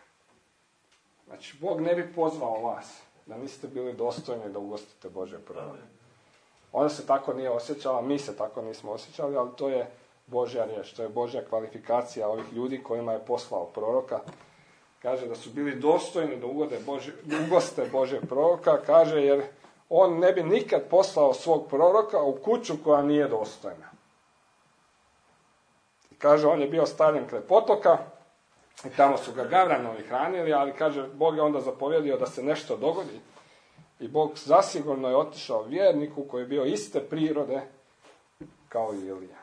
Znači, Bog ne bi pozvao vas, da niste bili dostojni da ugostite Božjeg proroka. Ona se tako nije osjećala, mi se tako nismo osjećali, ali to je Božja riječ, to je Božja kvalifikacija ovih ljudi kojima je poslao proroka. Kaže da su bili dostojni da ugode Božje, ugoste Božjeg proroka, kaže jer on ne bi nikad poslao svog proroka u kuću koja nije dostojna. Kaže, on je bio stavljen kraj potoka i tamo su ga Gavranovi hranili, ali kaže, Bog je onda zapovjedio da se nešto dogodi. I Bog zasigurno je otišao vjerniku koji je bio iste prirode kao i Ilija.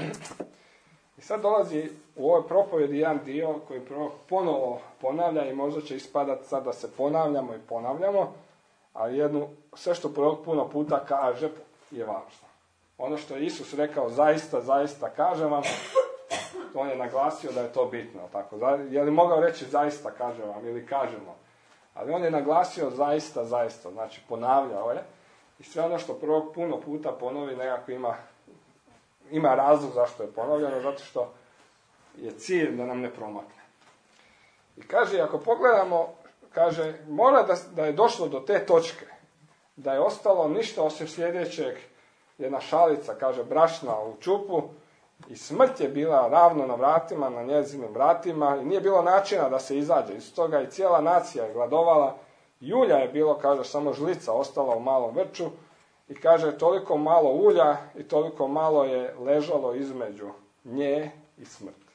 I sad dolazi u ovoj propovjedi jedan dio koji ponovo ponavlja i možda će ispadati sad da se ponavljamo i ponavljamo, ali jednu, sve što prorok puno puta kaže je važno. Ono što je Isus rekao, zaista, zaista kažem vam, on je naglasio da je to bitno. Tako. Je li mogao reći zaista kažem vam ili kažemo? Ali on je naglasio zaista, zaista, znači ponavljao je. I sve ono što prorok puno puta ponovi nekako ima, ima razlog zašto je ponovljeno, zato što je cilj da nam ne promakne. I kaže, ako pogledamo, kaže, mora da, da je došlo do te točke, da je ostalo ništa osim sljedećeg, jedna šalica, kaže, brašna u čupu, i smrt je bila ravno na vratima, na njezinim vratima, i nije bilo načina da se izađe iz toga, i cijela nacija je gladovala. Ulja je bilo, kaže, samo žlica ostala u malom vrču, i kaže, toliko malo ulja i toliko malo je ležalo između nje i smrti.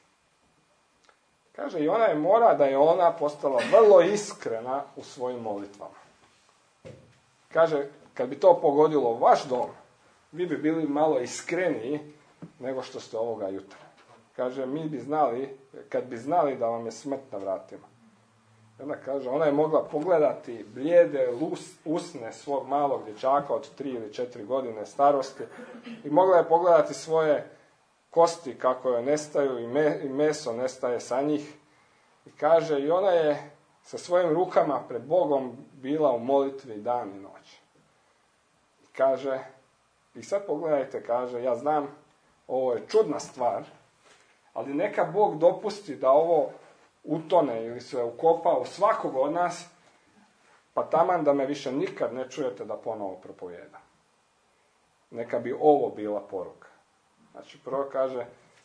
Kaže, i ona je mora da je ona postala vrlo iskrena u svojim molitvama. Kaže, kad bi to pogodilo vaš dom, vi bi bili malo iskreniji nego što ste ovoga jutra. Kaže, mi bi znali, kad bi znali da vam je smrt na vratima. I ona kaže, ona je mogla pogledati blijede usne svog malog dječaka od tri ili četiri godine starosti i mogla je pogledati svoje kosti kako joj nestaju i, me, i meso nestaje sa njih. I kaže, i ona je sa svojim rukama pred Bogom bila u molitvi dan i noć. I kaže, i sad pogledajte, kaže, ja znam, ovo je čudna stvar, ali neka Bog dopusti da ovo utone ili se ukopa u svakog od nas, pa taman da me više nikad ne čujete da ponovo propovijedam. Neka bi ovo bila poruka. Znači, prvo kaže,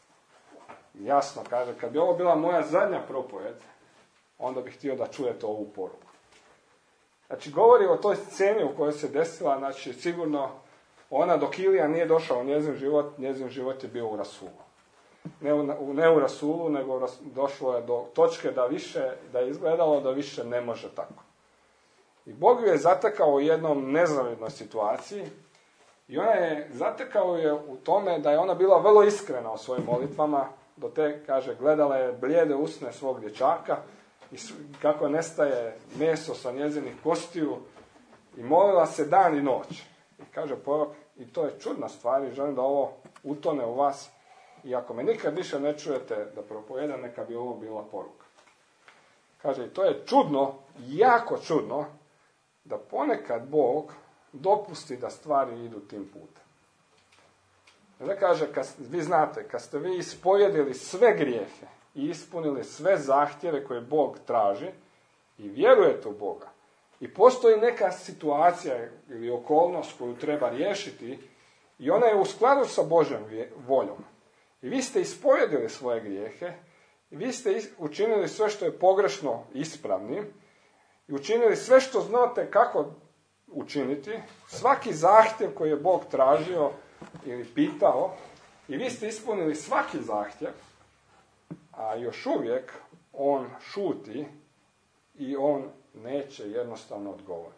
jasno kaže, kad bi ovo bila moja zadnja propovjed, onda bih htio da čujete ovu poruku. Znači, govori o toj sceni u kojoj se desila, znači, sigurno ona dok Ilija nije došao u njezin život, njezin život je bio u rasulu. Ne u, ne u rasulu, nego došlo je do točke da više, da je izgledalo da više ne može tako. I Bog ju je zatekao u jednom nezavidnoj situaciji i ona je zatekao je u tome da je ona bila vrlo iskrena u svojim molitvama, do te, kaže, gledala je blijede usne svog dječaka i kako nestaje meso sa njezinih kostiju i molila se dan i noć. I kaže prorok, i to je čudna stvar i želim da ovo utone u vas i ako me nikad više ne čujete da propovedam, neka bi ovo bila poruka. Kaže, i to je čudno, jako čudno, da ponekad Bog dopusti da stvari idu tim putem. Da kaže, kad, vi znate, kad ste vi ispovjedili sve grijehe i ispunili sve zahtjeve koje Bog traži i vjerujete u Boga i postoji neka situacija ili okolnost koju treba riješiti i ona je u skladu sa Božjom voljom i vi ste ispovjedili svoje grijehe i vi ste učinili sve što je pogrešno ispravnim i učinili sve što znate kako učiniti, svaki zahtjev koji je Bog tražio ili pitao, i vi ste ispunili svaki zahtjev, a još uvijek on šuti i on neće jednostavno odgovoriti.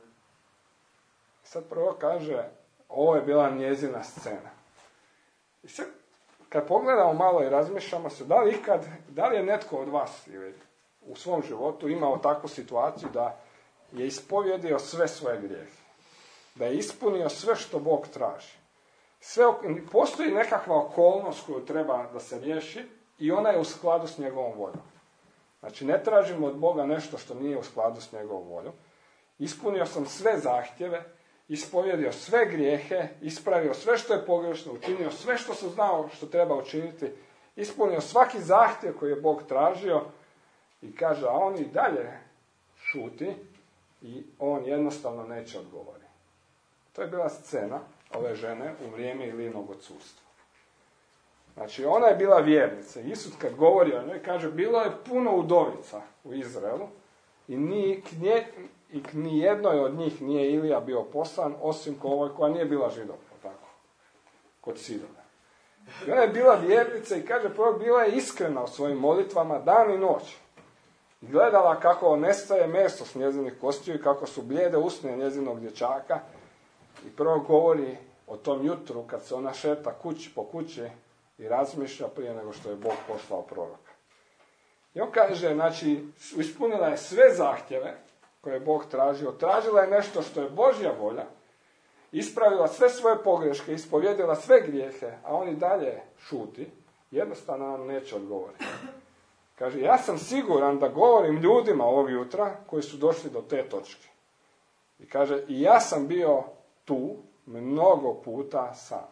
Sad prvo kaže, ovo je bila njezina scena. I sad, kad pogledamo malo i razmišljamo se, da li ikad, da li je netko od vas ili u svom životu imao takvu situaciju da je ispovjedio sve svoje grijehe, da je ispunio sve što Bog traži. Sve, postoji nekakva okolnost koju treba da se riješi i ona je u skladu s njegovom voljom. Znači, ne tražimo od Boga nešto što nije u skladu s njegovom voljom. Ispunio sam sve zahtjeve, ispovjedio sve grijehe, ispravio sve što je pogrešno, učinio sve što sam znao što treba učiniti, ispunio svaki zahtjev koji je Bog tražio i kaže, a on i dalje šuti i on jednostavno neće odgovoriti. To je bila scena ove žene u vrijeme Ilijinog odsustva. Znači, ona je bila vjernica. Isus kad govori o njoj, kaže, bilo je puno udovica u Izraelu i ni, knje, i ni jednoj od njih nije Ilija bio poslan, osim ko ovoj koja nije bila Židovka, tako, kod Sidona. I ona je bila vjernica i kaže, prvo bila je iskrena u svojim molitvama dan i noć. I gledala kako nestaje meso s njezinih kostiju i kako su blijede usne njezinog dječaka. I prvo govori o tom jutru kad se ona šeta kući po kući i razmišlja prije nego što je Bog poslao proroka. I on kaže, znači, ispunila je sve zahtjeve koje je Bog tražio, tražila je nešto što je Božja volja, ispravila sve svoje pogreške, ispovjedila sve grijehe, a on i dalje šuti, jednostavno nam neće odgovoriti. Kaže, ja sam siguran da govorim ljudima ovog jutra koji su došli do te točke. I kaže, i ja sam bio tu mnogo puta sam.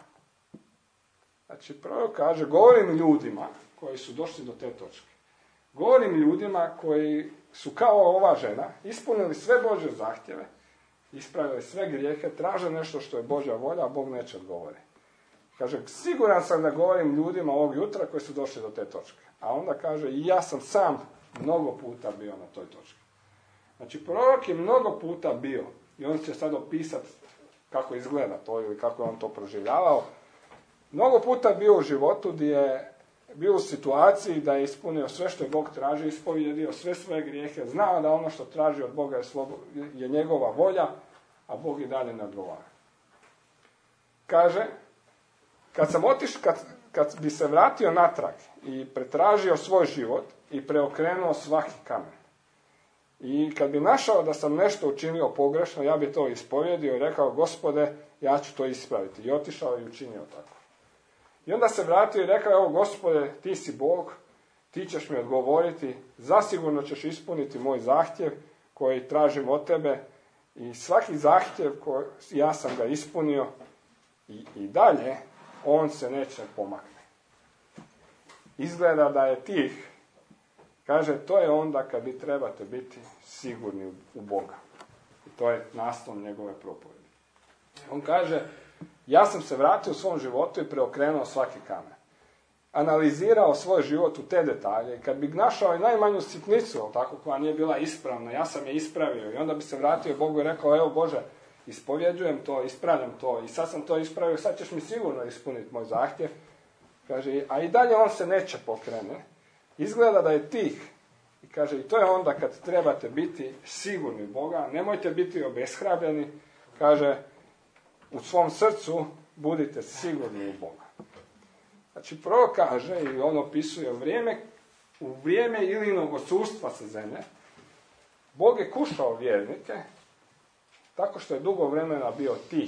Znači, prvo kaže, govorim ljudima koji su došli do te točke. Govorim ljudima koji su kao ova žena, ispunili sve Božje zahtjeve, ispravili sve grijehe, traže nešto što je Božja volja, a Bog neće odgovoriti. Kaže, siguran sam da govorim ljudima ovog jutra koji su došli do te točke. A onda kaže, i ja sam sam mnogo puta bio na toj točki. Znači, prorok je mnogo puta bio, i on će sad opisati kako izgleda to ili kako je on to proživljavao. Mnogo puta bio u životu gdje je bio u situaciji da je ispunio sve što je Bog traži, ispovjedio sve svoje grijehe, znao da ono što traži od Boga je, slobo, je njegova volja, a Bog i dalje ne odgovara. Kaže, kad sam otišao, kad, kad bi se vratio natrag i pretražio svoj život i preokrenuo svaki kamen, i kad bi našao da sam nešto učinio pogrešno, ja bi to ispovjedio i rekao, Gospode, ja ću to ispraviti. I otišao i učinio tako. I onda se vratio i rekao, evo Gospode, ti si Bog, ti ćeš mi odgovoriti, zasigurno ćeš ispuniti moj zahtjev koji tražim od tebe i svaki zahtjev koji ja sam ga ispunio i, i dalje on se neće pomakne. Izgleda da je tih, kaže, to je onda kad vi trebate biti sigurni u Boga. I to je naslov njegove propovjedi. On kaže, ja sam se vratio u svom životu i preokrenuo svaki kamen. analizirao svoj život u te detalje, kad bi našao i najmanju sitnicu, tako, koja nije bila ispravna, ja sam je ispravio i onda bi se vratio Bogu i rekao, evo Bože, ispovjeđujem to, ispravljam to i sad sam to ispravio, sad ćeš mi sigurno ispuniti moj zahtjev. Kaže, a i dalje on se neće pokrene. Izgleda da je tih. I kaže, i to je onda kad trebate biti sigurni u Boga, nemojte biti obeshrabljeni. Kaže, u svom srcu budite sigurni u Boga. Znači, prorok kaže, i on opisuje vrijeme, u vrijeme Ilinog odsustva sa zemlje, Bog je kušao vjernike, tako što je dugo vremena bio tih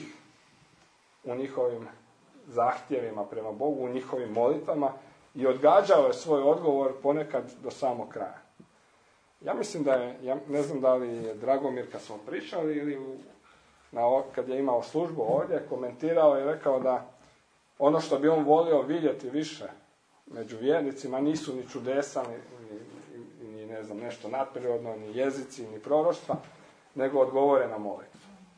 u njihovim zahtjevima prema Bogu, u njihovim molitvama i odgađao je svoj odgovor ponekad do samog kraja. Ja mislim da je, ja ne znam da li je Dragomir kad smo pričali ili u, na, kad je imao službu ovdje, komentirao i rekao da ono što bi on volio vidjeti više među vjernicima nisu ni čudesa, ni, ni, ni ne znam, nešto nadprirodno, ni jezici, ni proroštva, nego odgovore na molitvu.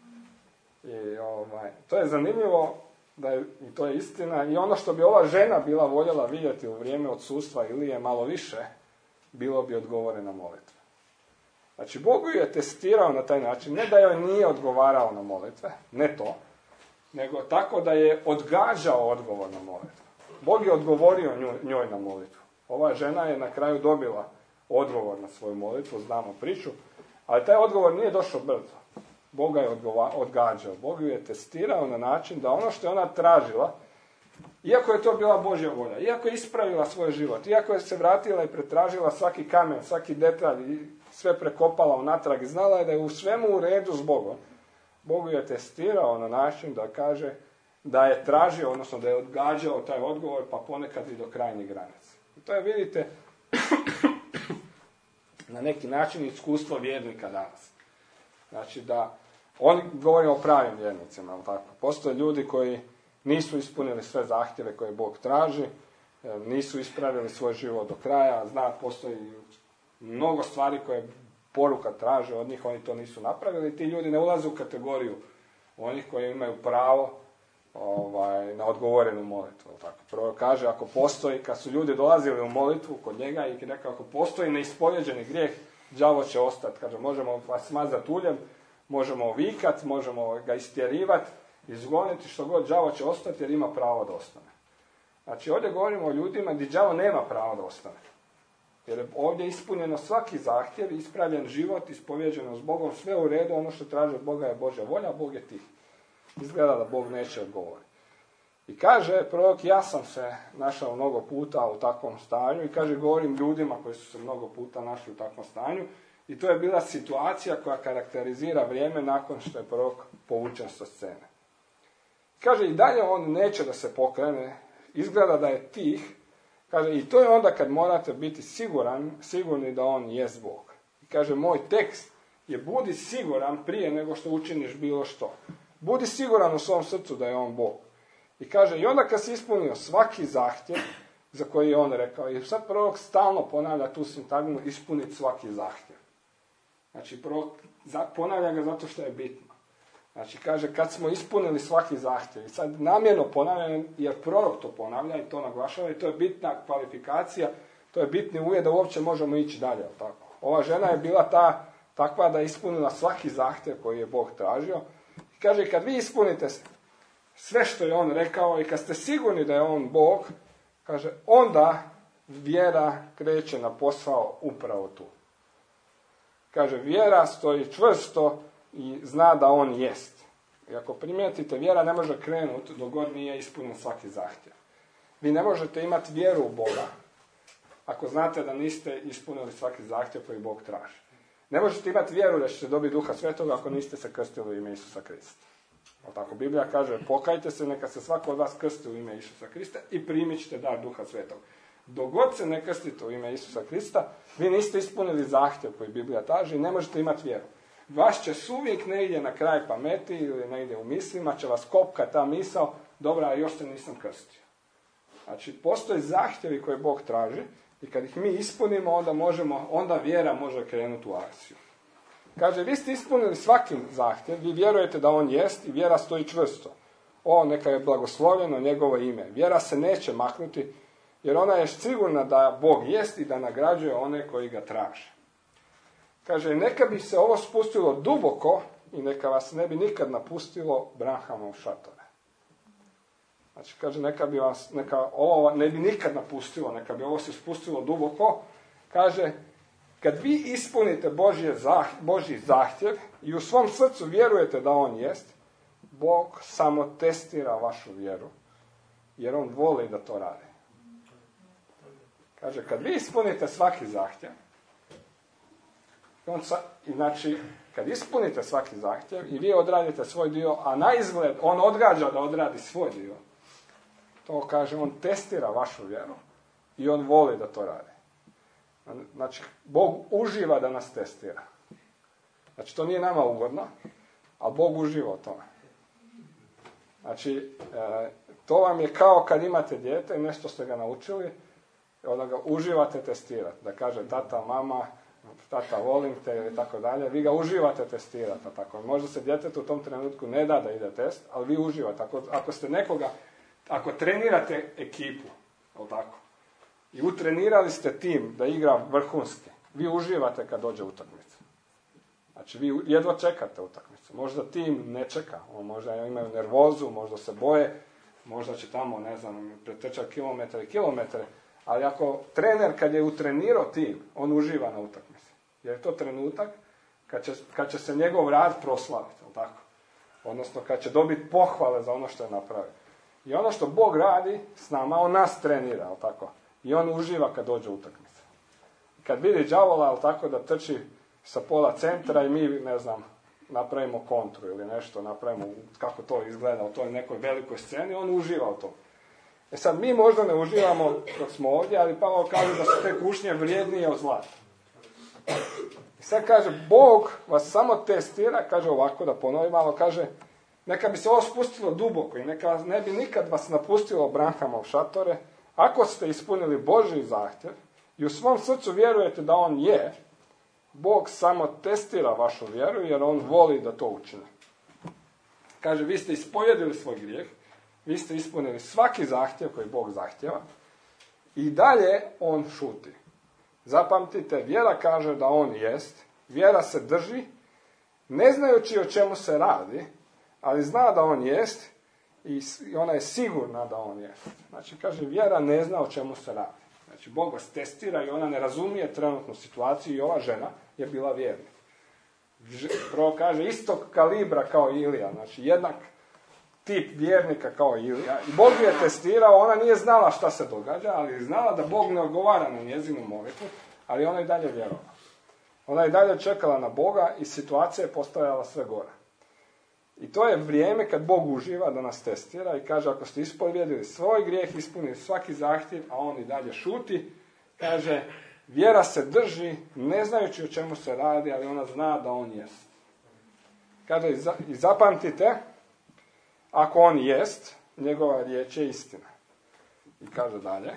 I ovaj, to je zanimljivo, da je, i to je istina, i ono što bi ova žena bila voljela vidjeti u vrijeme odsustva Ilije malo više, bilo bi odgovore na molitve. Znači, Bog ju je testirao na taj način, ne da joj nije odgovarao na molitve, ne to, nego tako da je odgađao odgovor na molitvu. Bog je odgovorio njoj, njoj na molitvu. Ova žena je na kraju dobila odgovor na svoju molitvu, znamo priču, ali taj odgovor nije došao brzo. Bog ga je odgova, odgađao. Bog ju je testirao na način da ono što je ona tražila, iako je to bila Božja volja, iako je ispravila svoj život, iako je se vratila i pretražila svaki kamen, svaki detalj i sve prekopala unatrag i znala je da je u svemu u redu s Bogom, Bog ju je testirao na način da kaže da je tražio, odnosno da je odgađao taj odgovor, pa ponekad i do krajnjih granica. I to je, vidite, na neki način iskustvo vjernika danas. Znači da, oni govorimo o pravim vjernicima, ali tako. Postoje ljudi koji nisu ispunili sve zahtjeve koje Bog traži, nisu ispravili svoj život do kraja, zna, postoji mnogo stvari koje poruka traže od njih, oni to nisu napravili, ti ljudi ne ulaze u kategoriju onih koji imaju pravo ovaj, na odgovorenu molitvu. Tako. Prvo kaže, ako postoji, kad su ljudi dolazili u molitvu kod njega i rekao, ako postoji neispovjeđeni grijeh, đavo će ostati. Kaže, možemo vas smazati uljem, možemo vikat, možemo ga istjerivati, izgoniti, što god, đavo će ostati jer ima pravo da ostane. Znači, ovdje govorimo o ljudima gdje đavo nema pravo da ostane. Jer je ovdje ispunjeno svaki zahtjev, ispravljen život, ispovjeđeno s Bogom, sve u redu, ono što traži od Boga je Božja volja, Bog je tih. Izgleda da Bog neće odgovoriti. I kaže prorok, ja sam se našao mnogo puta u takvom stanju i kaže, govorim ljudima koji su se mnogo puta našli u takvom stanju i to je bila situacija koja karakterizira vrijeme nakon što je prorok povučen sa scene. Kaže, i dalje on neće da se pokrene, izgleda da je tih. Kaže, i to je onda kad morate biti siguran, sigurni da on jest Bog. I kaže, moj tekst je budi siguran prije nego što učiniš bilo što. Budi siguran u svom srcu da je on Bog. I kaže, i onda kad si ispunio svaki zahtjev za koji je on rekao, i sad prorok stalno ponavlja tu sintagmu, ispuniti svaki zahtjev. Znači, prorok ponavlja ga zato što je bitno. Znači, kaže, kad smo ispunili svaki zahtjev, i sad namjerno ponavljam, jer prorok to ponavlja i to naglašava, i to je bitna kvalifikacija, to je bitni uvjet da uopće možemo ići dalje. Tako. Ova žena je bila ta, takva da je ispunila svaki zahtjev koji je Bog tražio. I kaže, kad vi ispunite sve što je on rekao i kad ste sigurni da je on Bog, kaže, onda vjera kreće na posao upravo tu. Kaže, vjera stoji čvrsto i zna da on jest. I ako primijetite, vjera ne može krenuti dok god nije ispunjen svaki zahtjev. Vi ne možete imati vjeru u Boga ako znate da niste ispunili svaki zahtjev koji Bog traži. Ne možete imati vjeru da ćete dobiti Duha Svetoga ako niste se krstili u ime Isusa Krista. O tako, Biblija kaže, pokajte se, neka se svako od vas krsti u ime Isusa Krista i primit ćete dar Duha Svetog. Dok god se ne krstite u ime Isusa Krista, vi niste ispunili zahtjev koji Biblija traži i ne možete imati vjeru. Vaš će uvijek negdje na kraj pameti ili negdje u mislima, će vas kopka ta misao, dobra, a još se nisam krstio. Znači, postoje zahtjevi koje Bog traži i kad ih mi ispunimo, onda možemo, onda vjera može krenuti u akciju. Kaže, vi ste ispunili svaki zahtjev, vi vjerujete da on jest i vjera stoji čvrsto. O, neka je blagoslovljeno njegovo ime. Vjera se neće maknuti jer ona je sigurna da Bog jest i da nagrađuje one koji ga traže. Kaže, neka bi se ovo spustilo duboko i neka vas ne bi nikad napustilo Branhamov šatore. Znači, kaže, neka bi vas, neka ovo ne bi nikad napustilo, neka bi ovo se spustilo duboko. Kaže, kad vi ispunite Božje zah, Božji zahtjev i u svom srcu vjerujete da on jest, Bog samo testira vašu vjeru, jer on voli da to radi. Kaže, kad vi ispunite svaki zahtjev, on sa, znači, kad ispunite svaki zahtjev i vi odradite svoj dio, a na izgled on odgađa da odradi svoj dio, to kaže, on testira vašu vjeru i on voli da to radi. Znači, Bog uživa da nas testira. Znači, to nije nama ugodno, ali Bog uživa u tome. Znači, e, to vam je kao kad imate dijete i nešto ste ga naučili, onda ga uživate testirati. Da kaže tata, mama, tata volim te i tako dalje. Vi ga uživate testirati. Tako. Možda se djetetu u tom trenutku ne da da ide test, ali vi uživate. Ako, ako ste nekoga, ako trenirate ekipu, jel tako, i utrenirali ste tim da igra vrhunski, vi uživate kad dođe utakmica. Znači, vi jedva čekate utakmicu. Možda tim ne čeka. On možda imaju nervozu, možda se boje, možda će tamo, ne znam, pretrčati kilometre i kilometre. Ali ako trener, kad je utrenirao tim, on uživa na utakmici. Jer je to trenutak kad će, kad će se njegov rad proslaviti, jel tako? Odnosno, kad će dobiti pohvale za ono što je napravio. I ono što Bog radi s nama, on nas trenira, jel tako? I on uživa kad dođe utakmica. Kad vidi đavola, jel tako, da trči sa pola centra i mi, ne znam, napravimo kontru ili nešto, napravimo kako to izgleda u toj nekoj velikoj sceni, on uživa u tom. E sad, mi možda ne uživamo dok smo ovdje, ali Pavao kaže da su te kušnje vrijednije od zlata. I sad kaže, Bog vas samo testira, kaže ovako, da ponovi malo, kaže, neka bi se ovo spustilo duboko i neka ne bi nikad vas napustilo Branhamov šatore, ako ste ispunili Božji zahtjev i u svom srcu vjerujete da on je, Bog samo testira vašu vjeru jer on voli da to učine. Kaže, vi ste ispovedili svoj grijeh, vi ste ispunili svaki zahtjev koji Bog zahtjeva i dalje on šuti. Zapamtite, vjera kaže da on jest, vjera se drži, ne znajući o čemu se radi, ali zna da on jest i ona je sigurna da on jest. Znači, kaže, vjera ne zna o čemu se radi. Znači, Bog vas testira i ona ne razumije trenutnu situaciju i ova žena je bila vjerna. Prvo kaže, istog kalibra kao Ilija, znači jednak tip vjernika kao Ilija. I Bog je testirao, ona nije znala šta se događa, ali je znala da Bog ne odgovara na njezinu molitvu, ali ona je dalje vjerovala. Ona je dalje čekala na Boga i situacija je postajala sve gora. I to je vrijeme kad Bog uživa da nas testira i kaže, ako ste ispovjedili svoj grijeh, ispunili svaki zahtjev, a on i dalje šuti, kaže, vjera se drži, ne znajući o čemu se radi, ali ona zna da on jest. Kaže, i zapamtite, ako on jest, njegova riječ je istina. I kaže dalje,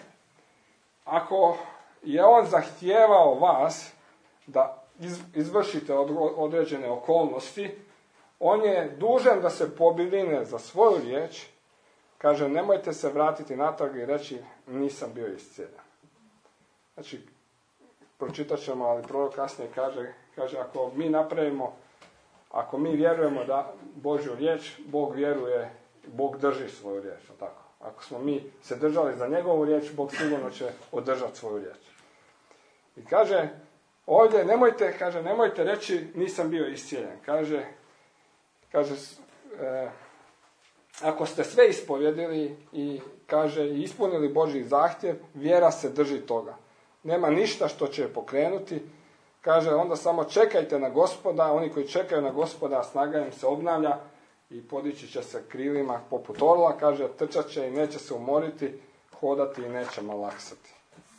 ako je on zahtijevao vas da izvršite određene okolnosti, on je dužan da se pobrine za svoju riječ. Kaže, nemojte se vratiti natrag i reći, nisam bio iscijeljen. Znači, pročitat ćemo, ali prvo kasnije kaže, kaže, ako mi napravimo, ako mi vjerujemo da Božju riječ, Bog vjeruje, Bog drži svoju riječ. Tako. Ako smo mi se držali za njegovu riječ, Bog sigurno će održati svoju riječ. I kaže, ovdje nemojte, kaže, nemojte reći, nisam bio iscijeljen. Kaže, Kaže, e, ako ste sve ispovjedili i kaže ispunili Božji zahtjev, vjera se drži toga. Nema ništa što će je pokrenuti. Kaže, onda samo čekajte na Gospoda, oni koji čekaju na Gospoda, snaga im se obnavlja i podići će se krilima poput orla, kaže, trčat će i neće se umoriti, hodati i neće malaksati.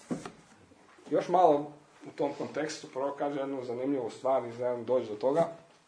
Još malo u tom kontekstu, prvo kaže jednu zanimljivu stvar i želim doći do toga.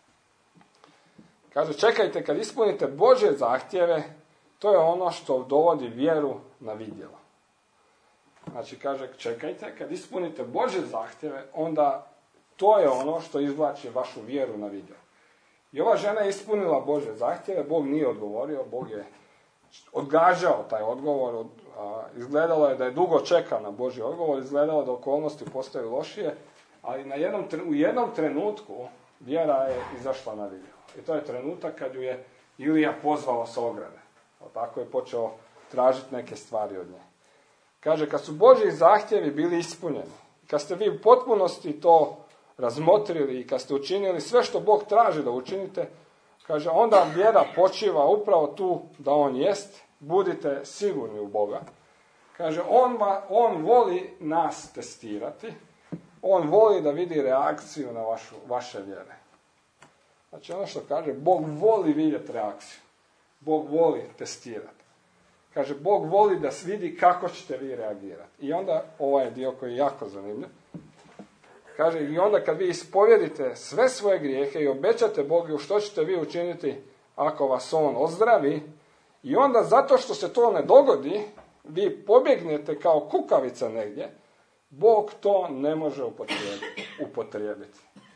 Kaže, čekajte, kad ispunite Božje zahtjeve, to je ono što dovodi vjeru na vidjelo. Znači, kaže, čekajte, kad ispunite Božje zahtjeve, onda to je ono što izvlači vašu vjeru na vidjelo. I ova žena je ispunila Božje zahtjeve, Bog nije odgovorio, Bog je odgađao taj odgovor, od, a, izgledalo je da je dugo čekao na Božji odgovor, izgledalo da okolnosti postaju lošije, ali na jednom, u jednom trenutku vjera je izašla na vidjelo. I to je trenutak kad ju je Ilija pozvao sa ograde. Tako je počeo tražiti neke stvari od nje. Kaže, kad su Božji zahtjevi bili ispunjeni, kad ste vi u potpunosti to razmotrili i kad ste učinili sve što Bog traži da učinite, kaže, onda vjera počiva upravo tu da on jest, budite sigurni u Boga. Kaže, on, va, on voli nas testirati, on voli da vidi reakciju na vašu, vaše vjere. Znači ono što kaže, Bog voli vidjeti reakciju. Bog voli testirati. Kaže, Bog voli da vidi kako ćete vi reagirati. I onda, ovaj dio koji je jako zanimljiv, kaže, i onda kad vi ispovjedite sve svoje grijehe i obećate Bogu što ćete vi učiniti ako vas on ozdravi, i onda zato što se to ne dogodi, vi pobjegnete kao kukavica negdje, Bog to ne može upotrijebiti.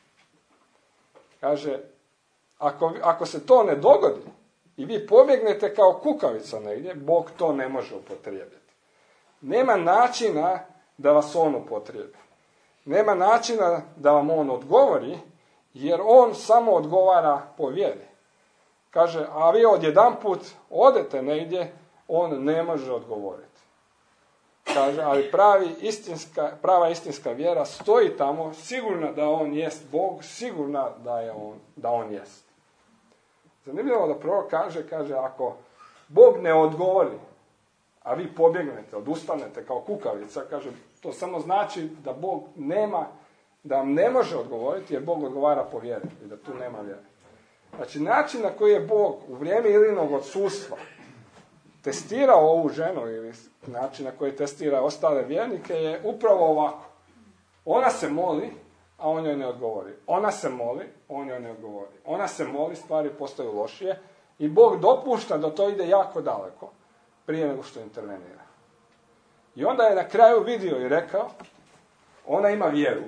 Kaže, ako, ako se to ne dogodi i vi pobjegnete kao kukavica negdje, Bog to ne može upotrijebiti. Nema načina da vas on upotrijebi. Nema načina da vam on odgovori, jer on samo odgovara po vjeri. Kaže, a vi odjedanput odete negdje, on ne može odgovoriti. Kaže, ali pravi istinska, prava istinska vjera stoji tamo, sigurna da on jest Bog, sigurna da, je on, da on jest. Zanimljivo da prorok kaže, kaže, ako Bog ne odgovori, a vi pobjegnete, odustanete kao kukavica, kaže, to samo znači da Bog nema, da vam ne može odgovoriti, jer Bog odgovara po vjeri i da tu nema vjere. Znači, način na koji je Bog u vrijeme Ilijinog odsustva testirao ovu ženu, ili način na koji testira ostale vjernike, je upravo ovako. Ona se moli, a on joj ne odgovori. Ona se moli, on joj ne odgovori. Ona se moli, stvari postaju lošije i Bog dopušta da to ide jako daleko prije nego što intervenira. I onda je na kraju vidio i rekao, ona ima vjeru.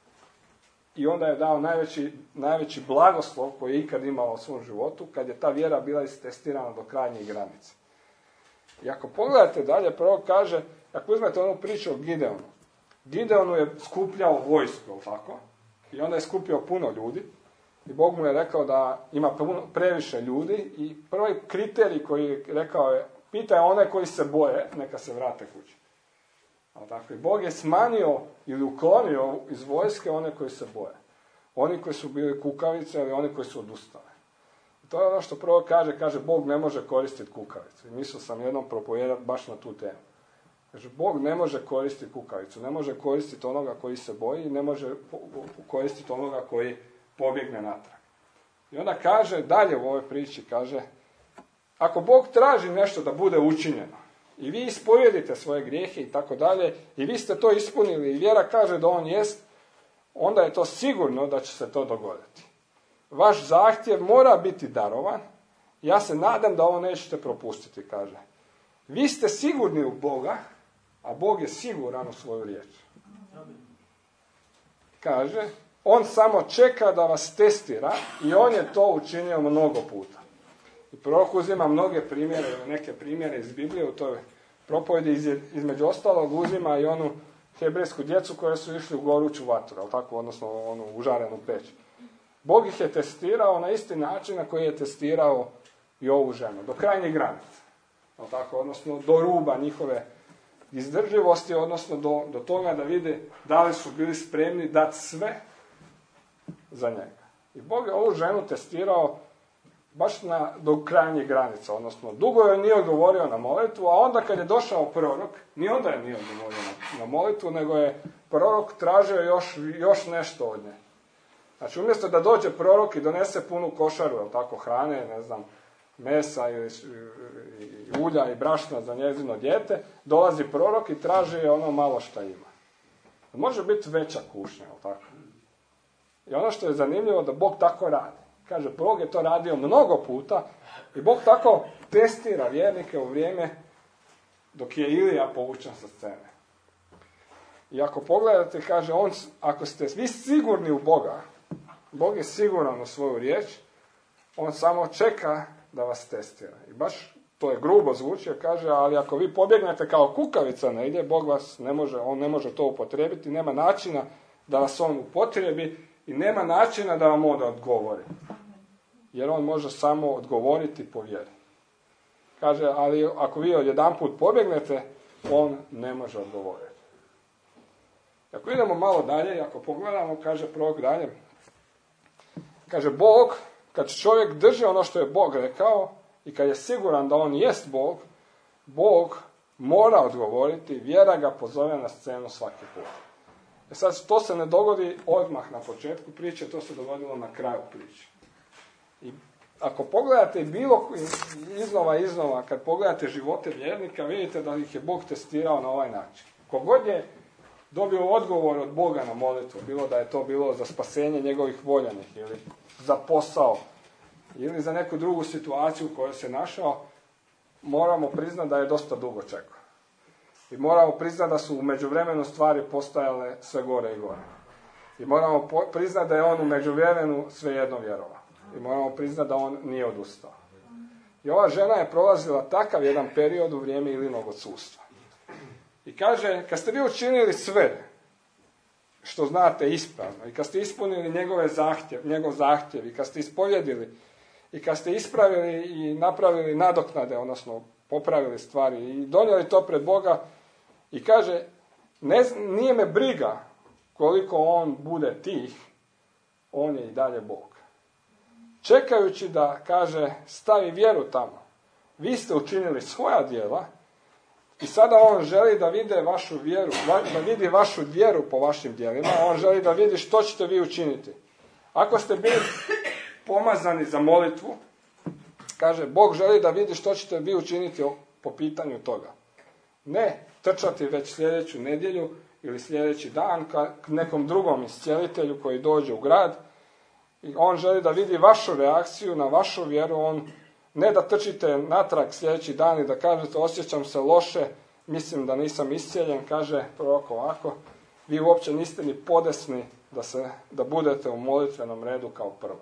I onda je dao najveći, najveći blagoslov koji je ikad imao u svom životu, kad je ta vjera bila istestirana do krajnjih granica. I ako pogledate dalje, prorok kaže, ako uzmete onu priču o Gideonu, Gideonu je skupljao vojsku, tako? I onda je skupio puno ljudi i Bog mu je rekao da ima puno, previše ljudi i prvi kriterij koji je rekao je, pitaj one koji se boje, neka se vrate kući. Tako? I Bog je smanjio ili uklonio iz vojske one koji se boje. Oni koji su bili kukavice ili oni koji su odustali. I to je ono što prvo kaže, kaže Bog ne može koristiti kukavicu. I mislio sam jednom propovijedati baš na tu temu. Kaže, Bog ne može koristiti kukavicu, ne može koristiti onoga koji se boji i ne može koristiti onoga koji pobjegne natrag. I onda kaže, dalje u ovoj priči, kaže, ako Bog traži nešto da bude učinjeno, i vi ispovjedite svoje grijehe i tako dalje, i vi ste to ispunili, i vjera kaže da on jest, onda je to sigurno da će se to dogoditi. Vaš zahtjev mora biti darovan, ja se nadam da ovo nećete propustiti, kaže. Vi ste sigurni u Boga, a Bog je siguran u svoju riječ. Kaže, on samo čeka da vas testira i on je to učinio mnogo puta. I prorok uzima mnoge primjere, neke primjere iz Biblije u toj propovjedi, između ostalog uzima i onu hebrejsku djecu koja su išli u goruću vatru, ali tako, odnosno onu užarenu peć. Bog ih je testirao na isti način na koji je testirao i ovu ženu, do krajnjih granica. Ali tako, odnosno do ruba njihove izdržljivosti, odnosno do, do toga da vide da li su bili spremni dati sve za njega. I Bog je ovu ženu testirao baš na, do krajnjih granica, odnosno dugo joj nije odgovorio na molitvu, a onda kad je došao prorok, ni onda je nije odgovorio na, na molitvu, nego je prorok tražio još, još nešto od nje. Znači, umjesto da dođe prorok i donese punu košaru, jel tako, hrane, ne znam, mesa i, i, i ulja i brašna za njezino dijete, dolazi prorok i traži ono malo šta ima. Može biti veća kušnja, jel tako? I ono što je zanimljivo da Bog tako radi. Kaže, Bog je to radio mnogo puta i Bog tako testira vjernike u vrijeme dok je Ilija povučen sa scene. I ako pogledate, kaže, on, ako ste vi sigurni u Boga, Bog je siguran u svoju riječ, on samo čeka da vas testira. I baš to je grubo zvuči, kaže, ali ako vi pobjegnete kao kukavica negdje, Bog vas ne može, on ne može to upotrijebiti, nema načina da vas on upotrijebi i nema načina da vam on odgovori. Jer on može samo odgovoriti po vjeri. Kaže, ali ako vi odjedanput pobjegnete, on ne može odgovoriti. Ako idemo malo dalje i ako pogledamo, kaže prorok dalje, kaže, Bog, kad čovjek drži ono što je Bog rekao i kad je siguran da on jest Bog, Bog mora odgovoriti, vjera ga pozove na scenu svaki put. E sad, to se ne dogodi odmah na početku priče, to se dogodilo na kraju priče. I ako pogledate bilo iznova iznova, kad pogledate živote vjernika, vidite da ih je Bog testirao na ovaj način. Kogod je dobio odgovor od Boga na molitvu, bilo da je to bilo za spasenje njegovih voljenih ili za posao ili za neku drugu situaciju u kojoj se našao, moramo priznati da je dosta dugo čekao. I moramo priznati da su u međuvremenu stvari postajale sve gore i gore. I moramo priznati da je on u međuvremenu svejedno vjerovao. I moramo priznati da on nije odustao. I ova žena je prolazila takav jedan period u vrijeme Ilinog odsustva. I kaže, kad ste vi učinili sve što znate ispravno i kad ste ispunili njegove zahtjev, njegov zahtjev i kad ste ispovjedili i kad ste ispravili i napravili nadoknade, odnosno popravili stvari i donijeli to pred Boga i kaže, ne, nije me briga koliko on bude tih, on je i dalje Bog. Čekajući da, kaže, stavi vjeru tamo. Vi ste učinili svoja djela i sada on želi da vide vašu vjeru, da vidi vašu vjeru po vašim djelima, on želi da vidi što ćete vi učiniti. Ako ste bili pomazani za molitvu, kaže, Bog želi da vidi što ćete vi učiniti po pitanju toga. Ne trčati već sljedeću nedjelju ili sljedeći dan k nekom drugom iscijelitelju koji dođe u grad. I on želi da vidi vašu reakciju na vašu vjeru. On ne da trčite natrag sljedeći dan i da kažete osjećam se loše, mislim da nisam iscijeljen, kaže prorok ovako, vi uopće niste ni podesni da, se, da budete u molitvenom redu kao prvo.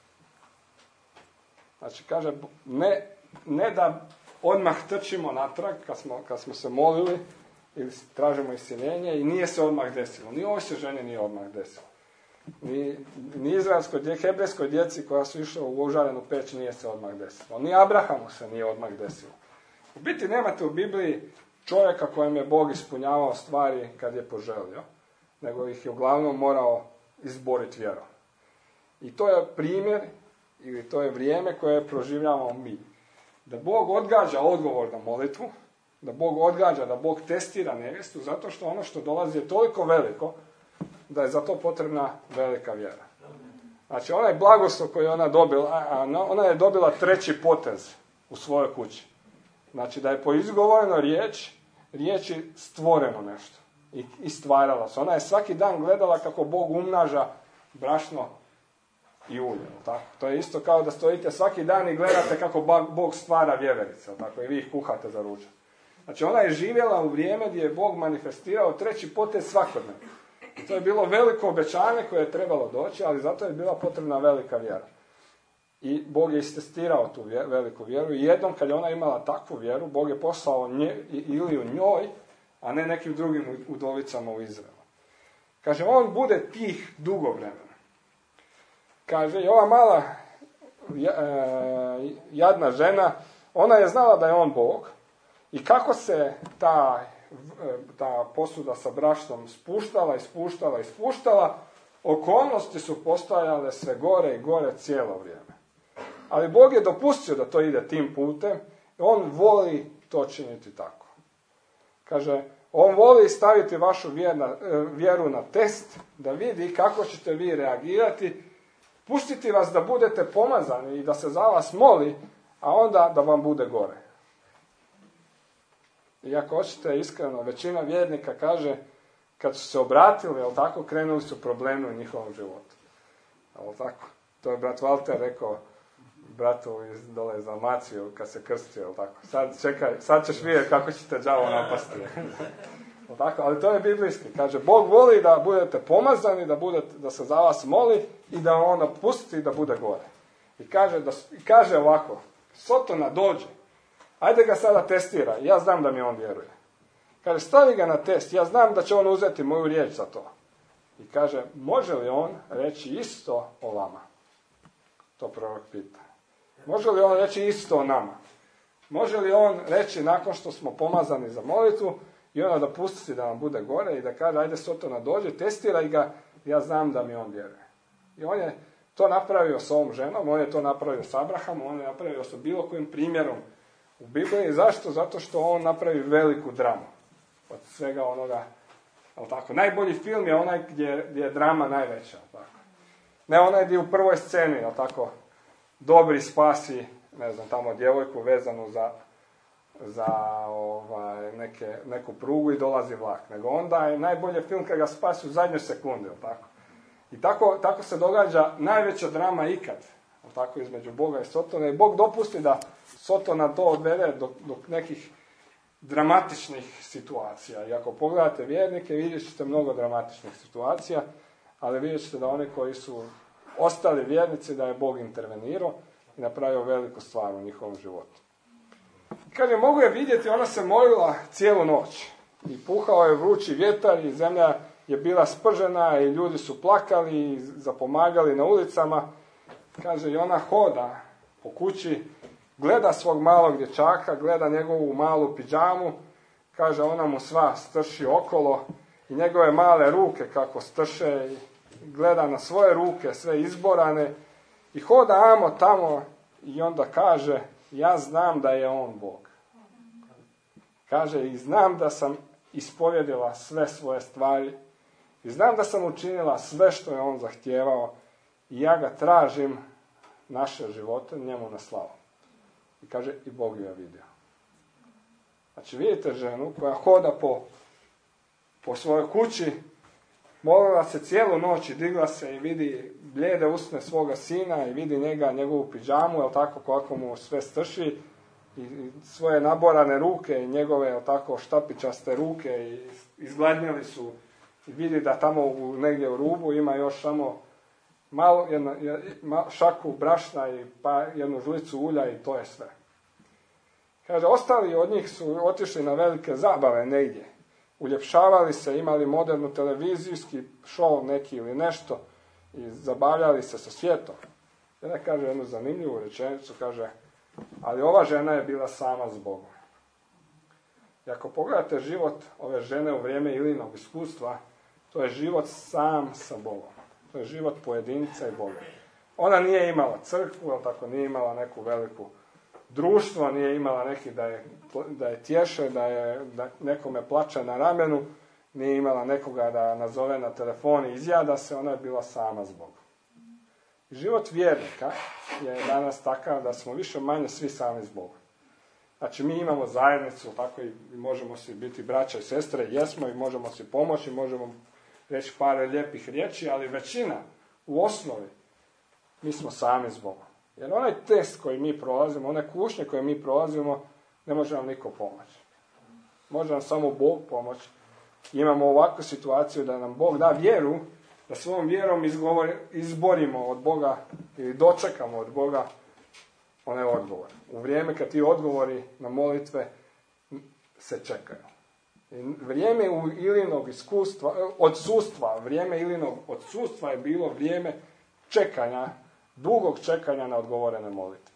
Znači, kaže, ne, ne da odmah trčimo natrag kad smo, kad smo se molili ili tražimo iscjeljenje i nije se odmah desilo. Ni ovoj se ženi nije odmah desilo. Ni, ni izraelskoj, hebrejskoj djeci koja su išla u užarenu peć nije se odmah desilo. Ni Abrahamu se nije odmah desilo. U biti nemate u Bibliji čovjeka kojem je Bog ispunjavao stvari kad je poželio, nego ih je uglavnom morao izboriti vjerom. I to je primjer, ili to je vrijeme koje proživljavamo mi. Da Bog odgađa odgovor na molitvu, da Bog odgađa, da Bog testira nevjestu, zato što ono što dolazi je toliko veliko, da je za to potrebna velika vjera. Znači, onaj blagoslov koji je ona dobila, ona je dobila treći potez u svojoj kući. Znači, da je po izgovorenoj riječ, riječi stvoreno nešto. I, i stvarala se. Ona je svaki dan gledala kako Bog umnaža brašno i ulje. Tako? To je isto kao da stojite svaki dan i gledate kako Bog stvara vjeverice. Tako? I vi ih kuhate za ručak. Znači, ona je živjela u vrijeme gdje je Bog manifestirao treći potez svakodnevno. I to je bilo veliko obećanje koje je trebalo doći, ali zato je bila potrebna velika vjera. I Bog je istestirao tu vjer, veliku vjeru i jednom kad je ona imala takvu vjeru, Bog je poslao nje, ili u njoj, a ne nekim drugim udovicama u Izraelu. Kaže, on bude tih dugo vremena. Kaže, i ova mala jadna žena, ona je znala da je on Bog i kako se ta ta posuda sa brašnom spuštala i spuštala i spuštala, okolnosti su postajale sve gore i gore cijelo vrijeme. Ali Bog je dopustio da to ide tim putem i on voli to činiti tako. Kaže, on voli staviti vašu vjerna, vjeru na test, da vidi kako ćete vi reagirati, pustiti vas da budete pomazani i da se za vas moli, a onda da vam bude gore. I ako hoćete iskreno, većina vjernika kaže, kad su se obratili, jel tako, krenuli su problemi u njihovom životu. Jel tako? To je brat Walter rekao bratu iz dole iz Dalmaciju kad se krstio, jel tako? Sad čekaj, sad ćeš vidjeti kako ćete đavo napasti. Jel tako? Ali to je biblijski. Kaže, Bog voli da budete pomazani, da, budete, da se za vas moli i da onda pusti da bude gore. I kaže, da, i kaže ovako, Sotona dođe, ajde ga sada testiraj, ja znam da mi on vjeruje. Kaže, stavi ga na test, ja znam da će on uzeti moju riječ za to. I kaže, može li on reći isto o vama? To prorok pita. Može li on reći isto o nama? Može li on reći nakon što smo pomazani za molitvu i onda da pusti da vam bude gore i da kaže, ajde Sotona dođe, testiraj ga, ja znam da mi on vjeruje. I on je to napravio s ovom ženom, on je to napravio s Abrahamom, on je napravio sa bilo kojim primjerom u Bibliji. Zašto? Zato što on napravi veliku dramu od svega onoga. Ali tako, najbolji film je onaj gdje, gdje je drama najveća. Tako. Ne onaj gdje u prvoj sceni, ali tako, dobri spasi, ne znam, tamo djevojku vezanu za, za ovaj, neke, neku prugu i dolazi vlak. Nego onda je najbolji film kad ga spasi u zadnjoj sekundi, ali tako. I tako, tako se događa najveća drama ikad, ali tako, između Boga i Sotona. I Bog dopusti da Sotona to odvede do, do nekih dramatičnih situacija. I ako pogledate vjernike, vidjet ćete mnogo dramatičnih situacija, ali vidjet ćete da oni koji su ostali vjernici, da je Bog intervenirao i napravio veliku stvar u njihovom životu. Kad je mogu je vidjeti, ona se molila cijelu noć. I puhao je vrući vjetar i zemlja je bila spržena i ljudi su plakali i zapomagali na ulicama. Kaže, i ona hoda po kući, gleda svog malog dječaka, gleda njegovu malu pidžamu, kaže, ona mu sva strši okolo i njegove male ruke kako strše, gleda na svoje ruke, sve izborane i hoda amo tamo i onda kaže, ja znam da je on Bog. Kaže, i znam da sam ispovjedila sve svoje stvari i znam da sam učinila sve što je on zahtijevao i ja ga tražim naše živote njemu na slavu. I kaže, i Bog ju je vidio. Znači, vidite ženu koja hoda po, po svojoj kući, molila se cijelu noć i digla se i vidi bljede usne svoga sina i vidi njega, njegovu pidžamu, jel tako, kako mu sve strši, i svoje naborane ruke i njegove, jel tako, štapičaste ruke i izgladnjeli su i vidi da tamo u, negdje u rubu ima još samo malo, jedna, šaku brašna i pa jednu žlicu ulja i to je sve. Kaže, ostali od njih su otišli na velike zabave negdje. Uljepšavali se, imali modernu televizijski show neki ili nešto i zabavljali se sa svijetom. Jedna kaže jednu zanimljivu rečenicu, kaže, ali ova žena je bila sama s Bogom. I ako pogledate život ove žene u vrijeme Ilinog iskustva, to je život sam sa Bogom. To je život pojedinca i Boga. Ona nije imala crkvu, ali tako nije imala neku veliku društvo, nije imala neki da je, da je tješe, da je da nekome plače na ramenu, nije imala nekoga da nazove na telefon i izjada se, ona je bila sama s Bogom. Život vjernika je danas takav da smo više manje svi sami s Bogom. Znači, mi imamo zajednicu, tako i možemo svi biti braća i sestre, jesmo i možemo si pomoći, možemo reći par lijepih riječi, ali većina u osnovi mi smo sami s Bogom. Jer onaj test koji mi prolazimo, one kušnje koje mi prolazimo, ne može nam niko pomoći. Može nam samo Bog pomoći. Imamo ovakvu situaciju da nam Bog da vjeru, da svojom vjerom izgovori, izborimo od Boga ili dočekamo od Boga one odgovore. U vrijeme kad ti odgovori na molitve se čekaju. I vrijeme u Ilinog iskustva, odsustva, vrijeme Ilinog odsustva je bilo vrijeme čekanja, dugog čekanja na odgovorene molitve.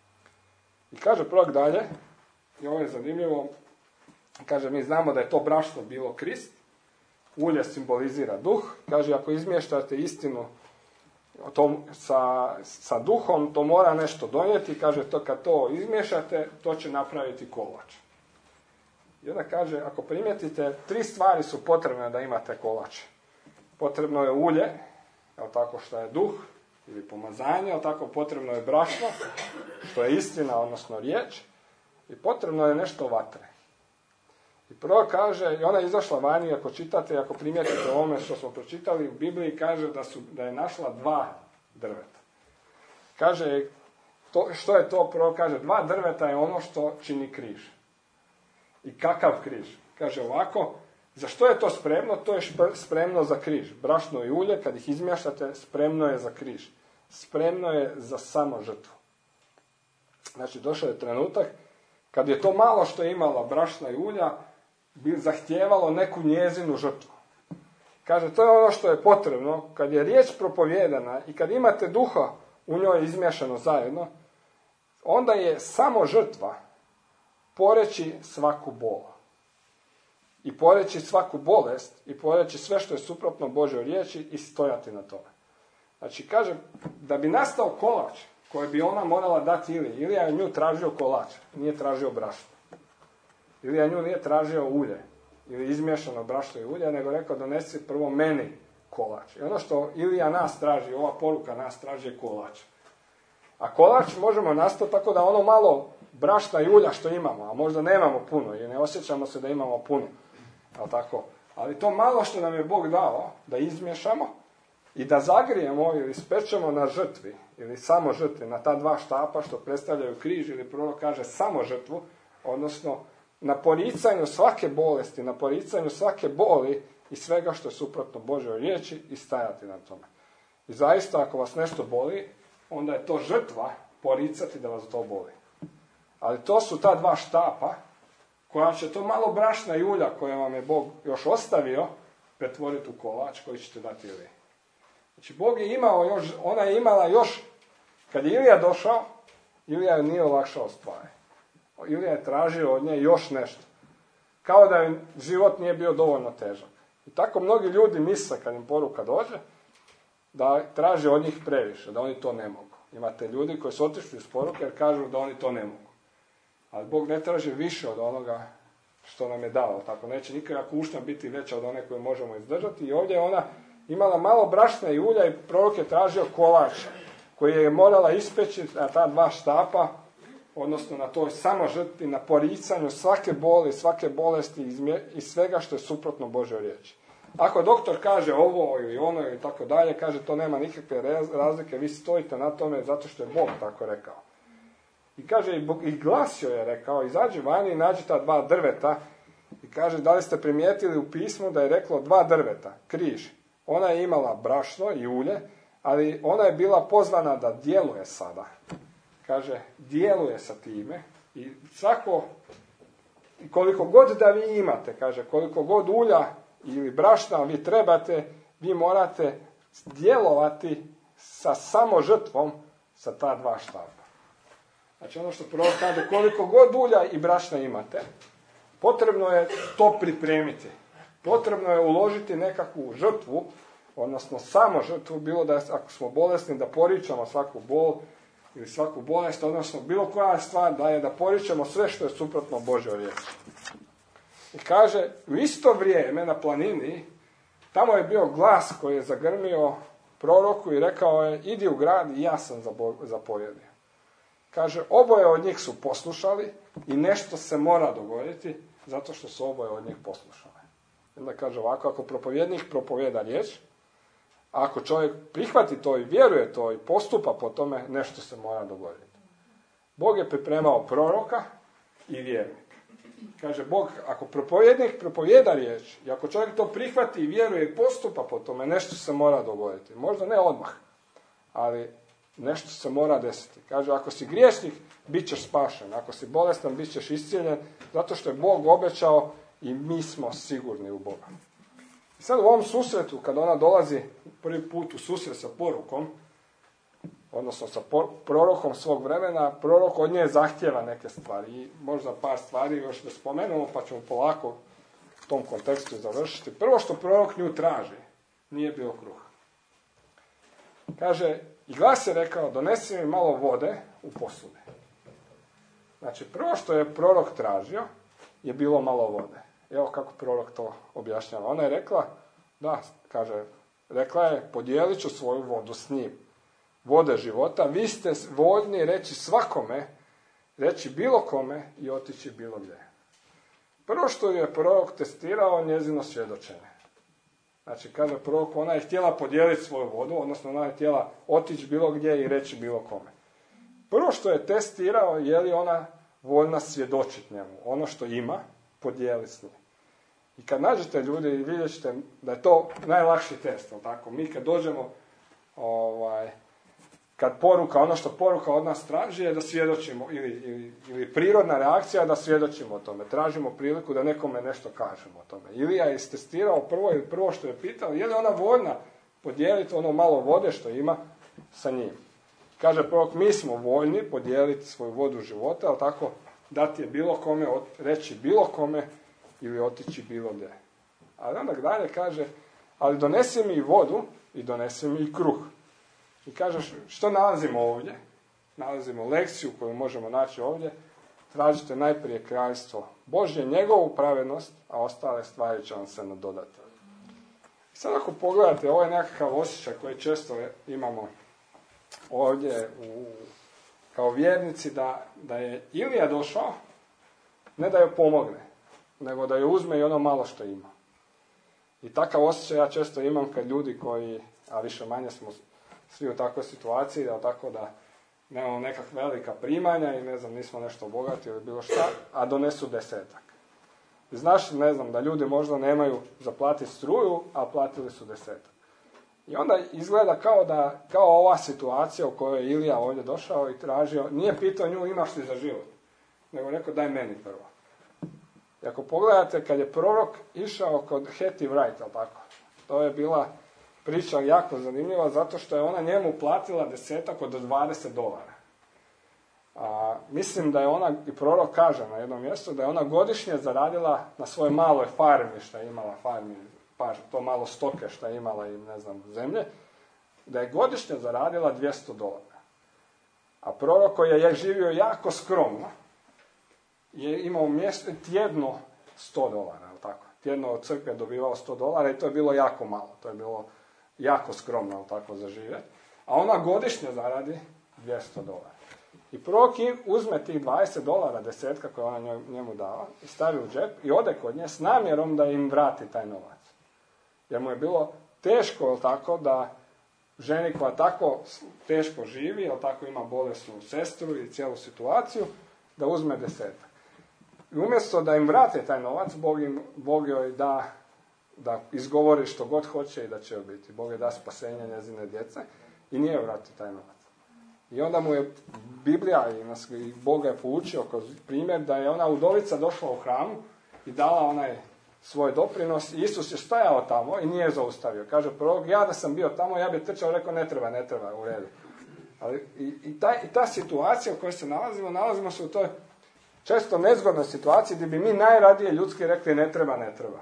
I kaže prorok dalje, i ovo je zanimljivo, kaže, mi znamo da je to brašno bilo Krist, ulje simbolizira duh, kaže, ako izmještate istinu to, sa, sa duhom, to mora nešto donijeti, kaže, to kad to izmiješate, to će napraviti kolač. I onda kaže, ako primijetite, tri stvari su potrebne da imate kolač. Potrebno je ulje, jel tako, što je duh, ili pomazanje, jel tako, potrebno je brašno, što je istina, odnosno riječ, i potrebno je nešto vatre. I prvo kaže, i ona je izašla vani, ako čitate, ako primijetite ovome što smo pročitali, u Bibliji kaže da, su, da je našla dva drveta. Kaže, to, što je to? Prvo kaže, dva drveta je ono što čini križ. I kakav križ? Kaže ovako, za što je to spremno? To je spremno za križ. Brašno i ulje, kad ih izmješate, spremno je za križ. Spremno je za samo žrtvu. Znači, došao je trenutak kad je to malo što je imala brašna i ulja, bi zahtijevalo neku njezinu žrtvu. Kaže, to je ono što je potrebno, kad je riječ propovijedana i kad imate duha u njoj izmješano zajedno, onda je samo žrtva poreći svaku bol. I poreći svaku bolest i poreći sve što je suprotno Božjoj riječi i stojati na tome. Znači, kaže, da bi nastao kolač koji bi ona morala dati Iliji, Ilija je nju tražio kolač, nije tražio brašno. Ilija nju nije tražio ulje, ili izmješano brašno i ulje, nego rekao, donesi prvo meni kolač. I ono što Ilija nas traži, ova poruka nas traži je kolač. A kolač možemo nastati tako da ono malo brašna i ulja što imamo, a možda nemamo puno i ne osjećamo se da imamo puno. Ali, tako? Ali to malo što nam je Bog dao, da izmješamo i da zagrijemo ili spečemo na žrtvi, ili samo žrtvi, na ta dva štapa što predstavljaju križ, ili prorok kaže samo žrtvu, odnosno na poricanju svake bolesti, na poricanju svake boli i svega što je suprotno Božjoj riječi i stajati na tome. I zaista, ako vas nešto boli, onda je to žrtva poricati da vas to boli. Ali to su ta dva štapa koja će to malo brašna i ulja koje vam je Bog još ostavio pretvoriti u kolač koji ćete dati Iliji. Znači, Bog je imao još, ona je imala još, kad je Ilija došao, Ilija je nije olakšao stvari. Ilija je tražio od nje još nešto. Kao da im život nije bio dovoljno težak. I tako mnogi ljudi misle kad im poruka dođe, da traže od njih previše, da oni to ne mogu. Imate ljudi koji su otišli iz poruke jer kažu da oni to ne mogu. Ali Bog ne traži više od onoga što nam je dao. Tako neće nikada kušnja biti veća od one koju možemo izdržati. I ovdje je ona imala malo brašna i ulja i prorok je tražio kolač koji je morala ispeći na ta dva štapa, odnosno na toj samožrtvi, na poricanju svake boli, svake bolesti i svega što je suprotno Božjoj riječi. Ako doktor kaže ovo ili ono ili tako dalje, kaže to nema nikakve razlike, vi stojite na tome zato što je Bog tako rekao. I kaže, i glasio je rekao, izađi vani i nađi ta dva drveta. I kaže, da li ste primijetili u pismu da je reklo dva drveta, križ. Ona je imala brašno i ulje, ali ona je bila pozvana da djeluje sada. Kaže, djeluje sa time i svako, koliko god da vi imate, kaže, koliko god ulja ili brašna vi trebate, vi morate djelovati sa samo žrtvom sa ta dva štapa. Znači ono što prorok kaže, koliko god ulja i brašna imate, potrebno je to pripremiti. Potrebno je uložiti nekakvu žrtvu, odnosno samo žrtvu, bilo da ako smo bolesni da poričamo svaku bol ili svaku bolest, odnosno bilo koja stvar da je da poričamo sve što je suprotno Božjoj riječi. I kaže, u isto vrijeme na planini, tamo je bio glas koji je zagrmio proroku i rekao je, idi u grad i ja sam zapovjedio. Kaže, oboje od njih su poslušali i nešto se mora dogoditi zato što su oboje od njih poslušali. Onda kaže ovako, ako propovjednik propovjeda riječ, a ako čovjek prihvati to i vjeruje to i postupa po tome, nešto se mora dogoditi. Bog je pripremao proroka i vjernika. Kaže Bog, ako propovjednik propovjeda riječ i ako čovjek to prihvati i vjeruje i postupa po tome, nešto se mora dogoditi. Možda ne odmah, ali nešto se mora desiti. Kaže, ako si griješnik, bit ćeš spašen. Ako si bolestan, bit ćeš iscijeljen, zato što je Bog obećao i mi smo sigurni u Boga. I sad u ovom susretu, kada ona dolazi prvi put u susret sa porukom, odnosno sa prorokom svog vremena, prorok od nje zahtjeva neke stvari. I možda par stvari još da spomenemo, pa ćemo polako u tom kontekstu završiti. Prvo što prorok nju traži, nije bio kruh. Kaže, i glas je rekao, donesi mi malo vode u posudi. Znači, prvo što je prorok tražio, je bilo malo vode. Evo kako prorok to objašnjava. Ona je rekla, da, kaže, rekla je, podijelit ću svoju vodu s njim. Vode života, vi ste voljni reći svakome, reći bilo kome i otići bilo gdje. Prvo što je prorok testirao, njezino svjedočenje. Znači, kaže prorok, ona je htjela podijeliti svoju vodu, odnosno ona je htjela otići bilo gdje i reći bilo kome. Prvo što je testirao, je li ona voljna svjedočiti njemu. Ono što ima, podijeliti s njim. I kad nađete ljudi i vidjet ćete da je to najlakši test, tako? Mi kad dođemo, ovaj, kad poruka, ono što poruka od nas traži je da svjedočimo, ili, ili, ili prirodna reakcija da svjedočimo o tome. Tražimo priliku da nekome nešto kažemo o tome. Ilija je istestirao prvo, ili prvo što je pitao, je li ona voljna podijeliti ono malo vode što ima sa njim. Kaže prorok, mi smo voljni podijeliti svoju vodu života, ali tako dati je bilo kome, reći bilo kome ili otići bilo gdje. Ali onda dalje kaže, ali donesi mi i vodu i donesi mi i kruh. I kaže, što nalazimo ovdje? Nalazimo lekciju koju možemo naći ovdje. Tražite najprije kraljestvo Božje, njegovu pravednost, a ostale stvari će vam se nadodati. I sad ako pogledate, ovo je nekakav osjećaj koji često imamo ovdje u, kao vjernici, da, da je Ilija došao, ne da joj pomogne, nego da joj uzme i ono malo što ima. I takav osjećaj ja često imam kad ljudi koji, a više manje smo svi u takvoj situaciji, da tako da nemamo nekakva velika primanja i ne znam, nismo nešto bogati ili bilo šta, a donesu desetak. I znaš, ne znam, da ljudi možda nemaju za platiti struju, a platili su desetak. I onda izgleda kao da, kao ova situacija u kojoj je Ilija ovdje došao i tražio, nije pitao nju imaš li za život, nego rekao daj meni prvo. I ako pogledate, kad je prorok išao kod Hetty Wright, tako, to je bila priča jako zanimljiva, zato što je ona njemu platila desetak od dvadeset dolara. A, mislim da je ona, i prorok kaže na jednom mjestu, da je ona godišnje zaradila na svojoj maloj farmi, što je imala farmi, pa to malo stoke što je imala i ne znam zemlje, da je godišnje zaradila dvjesto dolara. A prorok koji je živio jako skromno, je imao mjesto, tjedno sto dolara, tako. Tjedno od crkve dobivao sto dolara i to je bilo jako malo, to je bilo jako skromno, tako, za živjeti. A ona godišnje zaradi dvjesto dolara. I prorok uzme tih dvadeset dolara, desetka koje ona njemu dala, i stavi u džep i ode kod nje s namjerom da im vrati taj novac. Jer mu je bilo teško, tako, da ženi koja tako teško živi, jel tako, ima bolesnu sestru i cijelu situaciju, da uzme desetak. I umjesto da im vrate taj novac, Bog, im, Bog joj da, da izgovori što god hoće i da će joj biti. Bog je da spasenje njezine djece i nije vrati taj novac. I onda mu je Biblija i, nas, i Bog je poučio kroz primjer da je ona udovica došla u hramu i dala onaj svoj doprinos. I Isus je stajao tamo i nije zaustavio. Kaže prorok, ja da sam bio tamo, ja bih trčao, rekao ne treba, ne treba, u redu. Ali i, i, taj, i ta situacija u kojoj se nalazimo, nalazimo se u toj često nezgodnoj situaciji gdje bi mi najradije ljudski rekli ne treba, ne treba.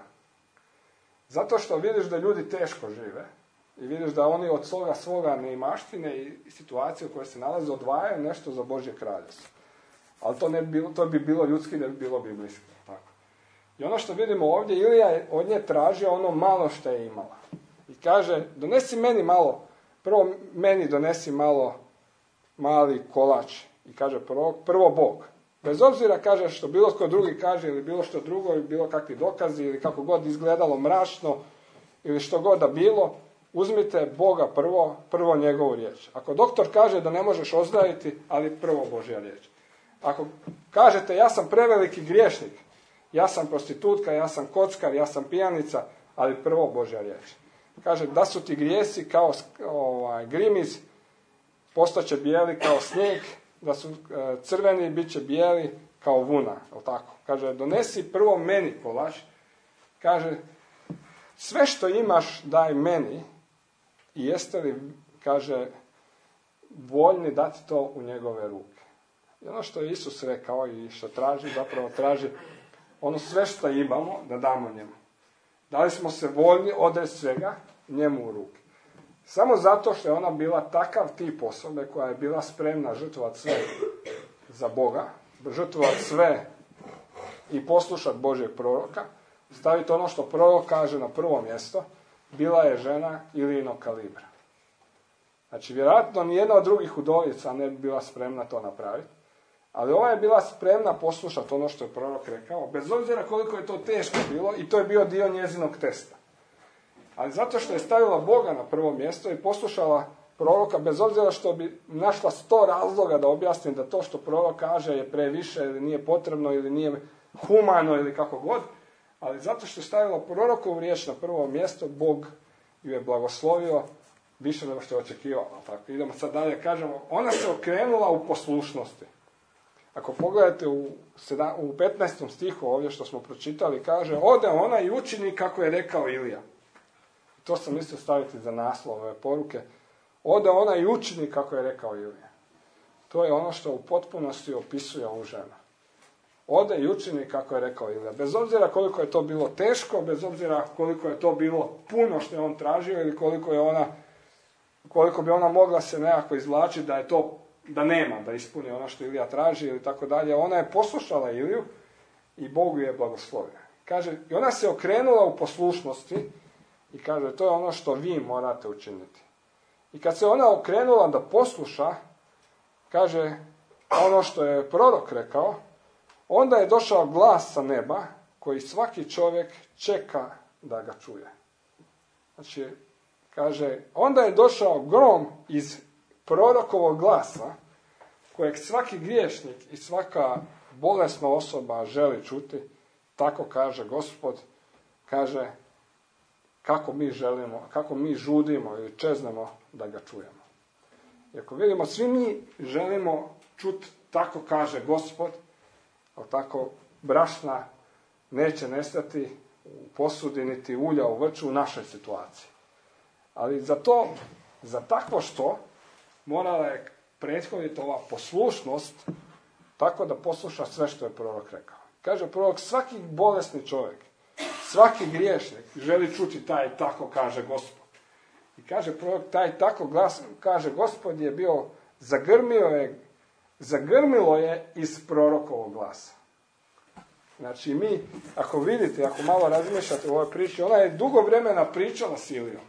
Zato što vidiš da ljudi teško žive i vidiš da oni od svoga svoga neimaštine i situacije u kojoj se nalaze odvajaju nešto za Božje kraljevstvo. Ali to, ne bi bilo, to bi bilo ljudski, ne bi bilo biblijski. Tako. I ono što vidimo ovdje, Ilija je od nje tražio ono malo što je imala. I kaže, donesi meni malo, prvo meni donesi malo mali kolač. I kaže prvo, prvo Bog. Bez obzira, kaže, što bilo tko drugi kaže ili bilo što drugo ili bilo kakvi dokazi ili kako god izgledalo mračno ili što god da bilo, uzmite Boga prvo, prvo njegovu riječ. Ako doktor kaže da ne možeš ozdraviti, ali prvo Božja riječ. Ako kažete ja sam preveliki griješnik, ja sam prostitutka, ja sam kockar, ja sam pijanica, ali prvo Božja riječ. Kaže da su ti grijesi kao ovaj, grimiz, postaće bijeli kao snijeg, da su e, crveni, bit će bijeli kao vuna. Tako? Kaže, donesi prvo meni kolač. Kaže, sve što imaš daj meni i jeste li, kaže, voljni dati to u njegove ruke. I ono što je Isus rekao i što traži, zapravo traži ono sve što imamo da damo njemu. Da li smo se voljni odreći svega njemu u ruke. Samo zato što je ona bila takav tip osobe koja je bila spremna žrtvovati sve za Boga, žrtvovati sve i poslušati Božjeg proroka, staviti ono što prorok kaže na prvo mjesto, bila je žena Ilijinog kalibra. Znači, vjerojatno nijedna od drugih udovica ne bi bila spremna to napraviti, ali ova je bila spremna poslušati ono što je prorok rekao, bez obzira koliko je to teško bilo, i to je bio dio njezinog testa. Ali zato što je stavila Boga na prvo mjesto i poslušala proroka, bez obzira što bi našla sto razloga da objasni da to što prorok kaže je previše ili nije potrebno ili nije humano ili kako god, ali zato što je stavila prorokovu riječ na prvo mjesto, Bog ju je blagoslovio više nego što je očekivala. Tako, idemo sad dalje, kažemo, ona se okrenula u poslušnosti. Ako pogledate u, u petnaestom stihu ovdje što smo pročitali, kaže, ode ona i učini kako je rekao Ilija. To sam mislio staviti za naslov ove poruke. Ode ona i učini kako je rekao Ilija. To je ono što u potpunosti opisuje ovu ženu. Ode i učini kako je rekao Ilija. Bez obzira koliko je to bilo teško, bez obzira koliko je to bilo puno što je on tražio ili koliko je ona, koliko bi ona mogla se nekako izvlačiti da je to, da nema, da ispuni ono što Ilija traži ili tako dalje. Ona je poslušala Iliju i Bog ju je blagoslovio. Kaže, i ona se okrenula u poslušnosti i kaže, to je ono što vi morate učiniti. I kad se ona okrenula da posluša, kaže, ono što je prorok rekao, onda je došao glas sa neba koji svaki čovjek čeka da ga čuje. Znači, kaže, onda je došao grom iz prorokovog glasa kojeg svaki griješnik i svaka bolesna osoba želi čuti. Tako kaže Gospod, kaže kako mi želimo, kako mi žudimo ili čeznemo da ga čujemo. I ako vidimo, svi mi želimo čuti tako kaže Gospod, ali tako brašna neće nestati u posudi niti ulja u vrču u našoj situaciji. Ali za to, za takvo što, morala je prethoditi ova poslušnost tako da posluša sve što je prorok rekao. Kaže prorok, svaki bolesni čovjek, svaki griješnik želi čuti taj tako kaže Gospod. I kaže prorok, taj tako glas, kaže Gospod je bio, zagrmio je, zagrmilo je iz prorokovog glasa. Znači mi, ako vidite, ako malo razmišljate u ovoj priči, ona je dugo vremena pričala s Ilijom.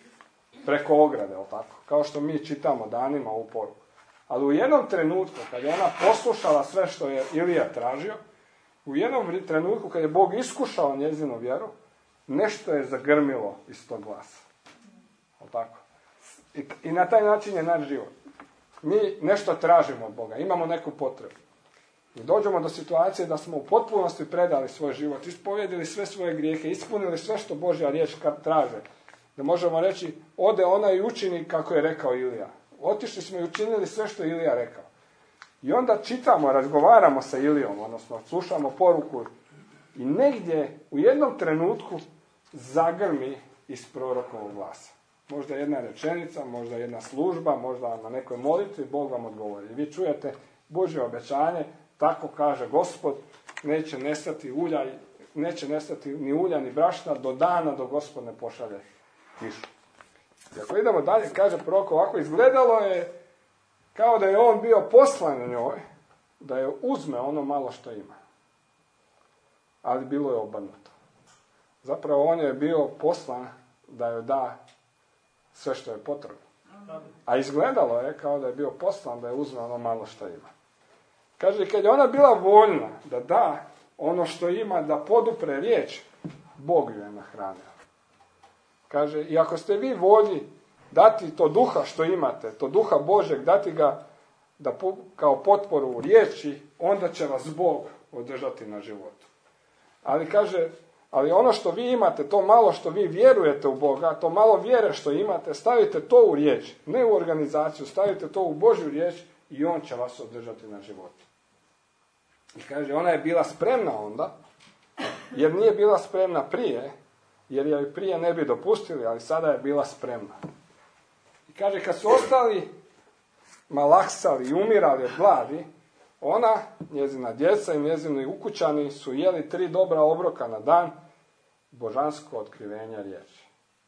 Preko ograde, ali tako? Kao što mi čitamo danima u poruku. Ali u jednom trenutku, kad je ona poslušala sve što je Ilija tražio, u jednom trenutku, kad je Bog iskušao njezinu vjeru, nešto je zagrmilo iz tog glasa. Ali tako? I, I na taj način je naš život. Mi nešto tražimo od Boga, imamo neku potrebu. I dođemo do situacije da smo u potpunosti predali svoj život, ispovjedili sve svoje grijehe, ispunili sve što Božja riječ traže. Da možemo reći, ode ona i učini kako je rekao Ilija. Otišli smo i učinili sve što je Ilija rekao. I onda čitamo, razgovaramo sa Ilijom, odnosno slušamo poruku i negdje u jednom trenutku zagrmi iz prorokovog glasa. Možda jedna rečenica, možda jedna služba, možda na nekoj molitvi, Bog vam odgovori. I vi čujete Božje obećanje, tako kaže Gospod, neće nestati ulja, neće nestati ni ulja ni brašna do dana do Gospod ne pošalje kišu. I ako idemo dalje, kaže prorok ovako, izgledalo je kao da je on bio poslan njoj, da je uzme ono malo što ima. Ali bilo je obrnuto. Zapravo on je bio poslan da joj da sve što je potrebno. A izgledalo je kao da je bio poslan da je uzme ono malo što ima. Kaže, kad je ona bila voljna da da ono što ima, da podupre riječ, Bog ju je nahranio. Kaže, i ako ste vi voljni dati to duha što imate, to duha Božeg, dati ga da po, kao potporu u riječi, onda će vas Bog održati na životu. Ali kaže, ali ono što vi imate, to malo što vi vjerujete u Boga, to malo vjere što imate, stavite to u riječ, ne u organizaciju, stavite to u Božju riječ i on će vas održati na životu. I kaže, ona je bila spremna onda, jer nije bila spremna prije, jer joj prije ne bi dopustili, ali sada je bila spremna. I kaže, kad su ostali malaksali i umirali od gladi, ona, njezina djeca i njezini ukućani su jeli tri dobra obroka na dan, božansko otkrivenje riječi.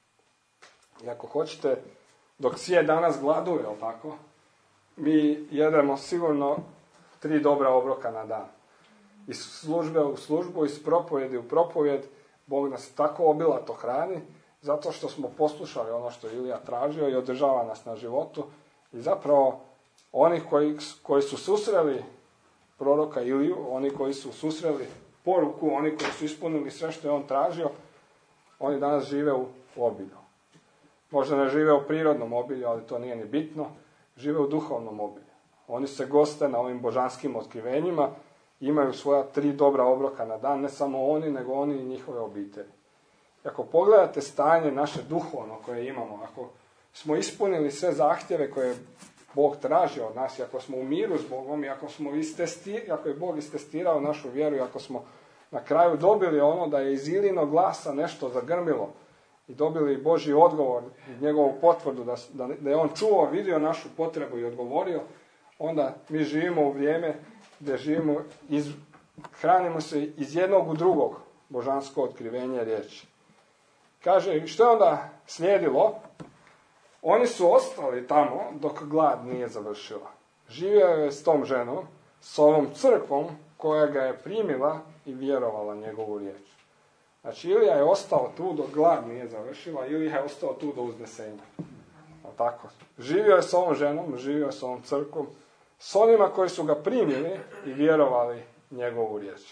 I ako hoćete, dok svijet danas gladuje, jel tako, mi jedemo sigurno tri dobra obroka na dan. Iz službe u službu, iz propovjedi u propovjed, Bog nas tako obilato hrani, zato što smo poslušali ono što Ilija tražio i održava nas na životu. I zapravo, oni koji, koji su susreli proroka Iliju, oni koji su susreli poruku, oni koji su ispunili sve što je on tražio, oni danas žive u obilju. Možda ne žive u prirodnom obilju, ali to nije ni bitno, žive u duhovnom obilju. Oni se goste na ovim božanskim otkrivenjima, imaju svoja tri dobra obroka na dan, ne samo oni, nego oni i njihove obitelji. I ako pogledate stanje naše duhovno koje imamo, ako smo ispunili sve zahtjeve koje Bog traži od nas, i ako smo u miru s Bogom, i ako, smo istesti, ako je Bog istestirao našu vjeru, i ako smo na kraju dobili ono da je iz Ilijinog glasa nešto zagrmilo i dobili Božji odgovor i njegovu potvrdu da, da, da je on čuo, vidio našu potrebu i odgovorio, onda mi živimo u vrijeme gdje živimo, iz, hranimo se iz jednog u drugog, božansko otkrivenje riječi. Kaže, što je onda slijedilo? Oni su ostali tamo dok glad nije završila. Živio je s tom ženom, s ovom crkvom koja ga je primila i vjerovala njegovu riječ. Znači, Ilija je ostao tu dok glad nije završila, Ilija je ostao tu do uznesenja. Tako. Živio je s ovom ženom, živio je s ovom crkvom, s onima koji su ga primili i vjerovali njegovu riječ.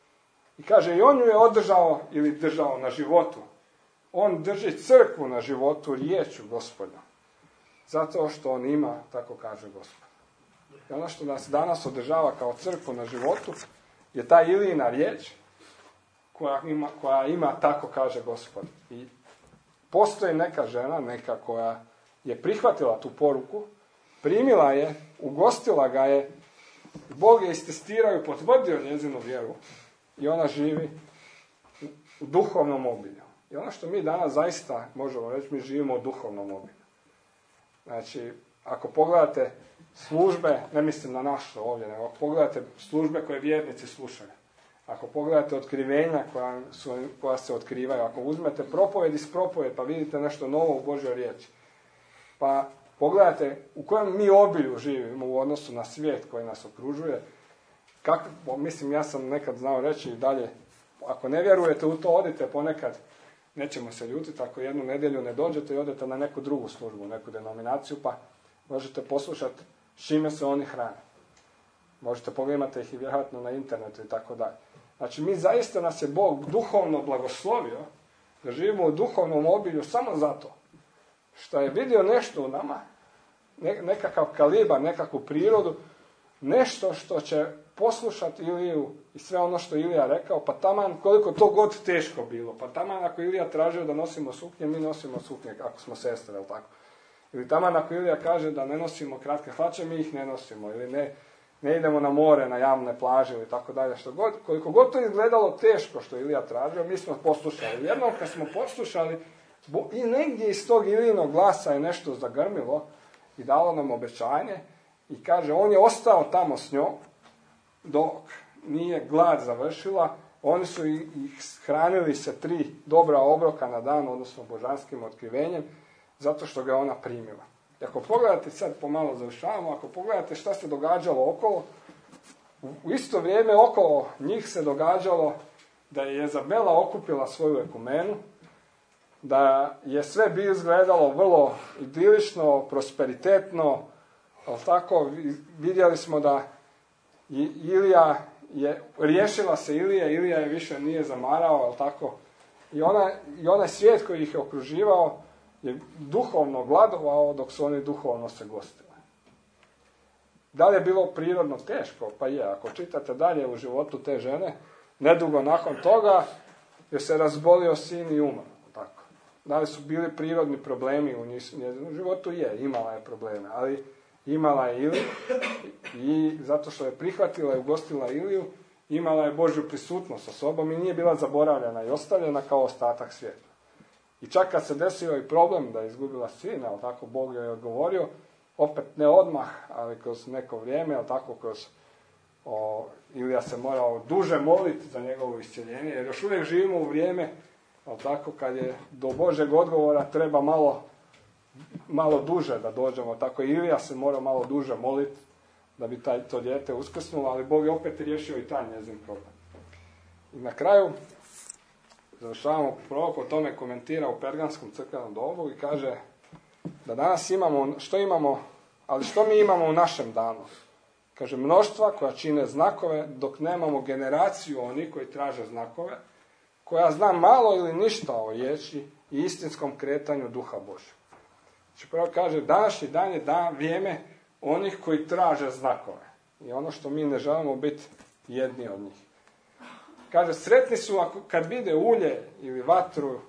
I kaže, i on ju je održao ili držao na životu. On drži crkvu na životu riječu Gospoda. Zato što on ima, tako kaže Gospod. I ono što nas danas održava kao crkvu na životu je ta Ilijina riječ koja ima, koja ima, tako kaže Gospod. I postoji neka žena, neka koja je prihvatila tu poruku, primila je, ugostila ga je, Bog je istestirao i potvrdio njezinu vjeru i ona živi u duhovnom obilju. I ono što mi danas zaista možemo reći, mi živimo u duhovnom obilju. Znači, ako pogledate službe, ne mislim na naše ovdje, nego ako pogledate službe koje vjernici slušaju, ako pogledate otkrivenja koja, su, koja se otkrivaju, ako uzmete propovjed iz propovjed pa vidite nešto novo u Božjoj riječi, pa pogledajte u kojem mi obilju živimo u odnosu na svijet koji nas okružuje, kako, mislim, ja sam nekad znao reći i dalje, ako ne vjerujete u to, odite ponekad, nećemo se ljutiti, ako jednu nedjelju ne dođete i odete na neku drugu službu, neku denominaciju, pa možete poslušati čime se oni hrane. Možete pogledati ih i vjerojatno na internetu i tako dalje. Znači, mi zaista nas je Bog duhovno blagoslovio da živimo u duhovnom obilju samo zato što je vidio nešto u nama, nekakav kalibar, nekakvu prirodu, nešto što će poslušati Iliju i sve ono što Ilija rekao, pa taman koliko to god teško bilo, pa taman ako Ilija tražio da nosimo suknje, mi nosimo suknje ako smo sestre, jel tako? Ili taman ako Ilija kaže da ne nosimo kratke hlače, mi ih ne nosimo, ili ne, ne idemo na more, na javne plaže ili tako dalje, što god, koliko god to izgledalo teško što Ilija tražio, mi smo poslušali. Jednom kad smo poslušali, i negdje iz tog Ilijinog glasa je nešto zagrmilo i dalo nam obećanje i kaže, on je ostao tamo s njom dok nije glad završila, oni su ih hranili se tri dobra obroka na dan, odnosno božanskim otkrivenjem, zato što ga je ona primila. I ako pogledate, sad pomalo završavamo, ako pogledate šta se događalo okolo, u isto vrijeme okolo njih se događalo da je Jezabela okupila svoju ekumenu, da je sve bi izgledalo vrlo idilično, prosperitetno, ali tako, vidjeli smo da Ilija je, riješila se Ilija, Ilija je više nije zamarao, ali tako, i, ona, i onaj svijet koji ih je okruživao je duhovno gladovao dok su oni duhovno se gostili. Da li je bilo prirodno teško? Pa je, ako čitate dalje u životu te žene, nedugo nakon toga je se razbolio sin i umro. Tako. Da li su bili prirodni problemi u njezinom životu? Je, imala je probleme, ali imala je Iliju i zato što je prihvatila i ugostila Iliju, imala je Božju prisutnost sa sobom i nije bila zaboravljena i ostavljena kao ostatak svijeta. I čak kad se desio i problem da je izgubila sina, ali tako Bog joj je odgovorio, opet ne odmah, ali kroz neko vrijeme, ali tako kroz o, Ilija se morao duže moliti za njegovo iscjeljenje, jer još uvijek živimo u vrijeme, ali tako kad je do Božeg odgovora treba malo, malo duže da dođemo, tako Ilija se mora malo duže moliti da bi taj, to dijete uskrsnulo, ali Bog je opet riješio i taj njezin problem. I na kraju završavamo, prorok o tome komentira u pergamskom crkvenom dobu i kaže da danas imamo, što imamo, ali što mi imamo u našem danu? Kaže, mnoštva koja čine znakove, dok nemamo generaciju onih koji traže znakove, koja zna malo ili ništa o riječi i istinskom kretanju Duha Božja. Znači, prvo kaže, današnji dan je dan, vrijeme onih koji traže znakove. I ono što mi ne želimo biti jedni od njih. Kaže, sretni su ako, kad vide ulje ili vatru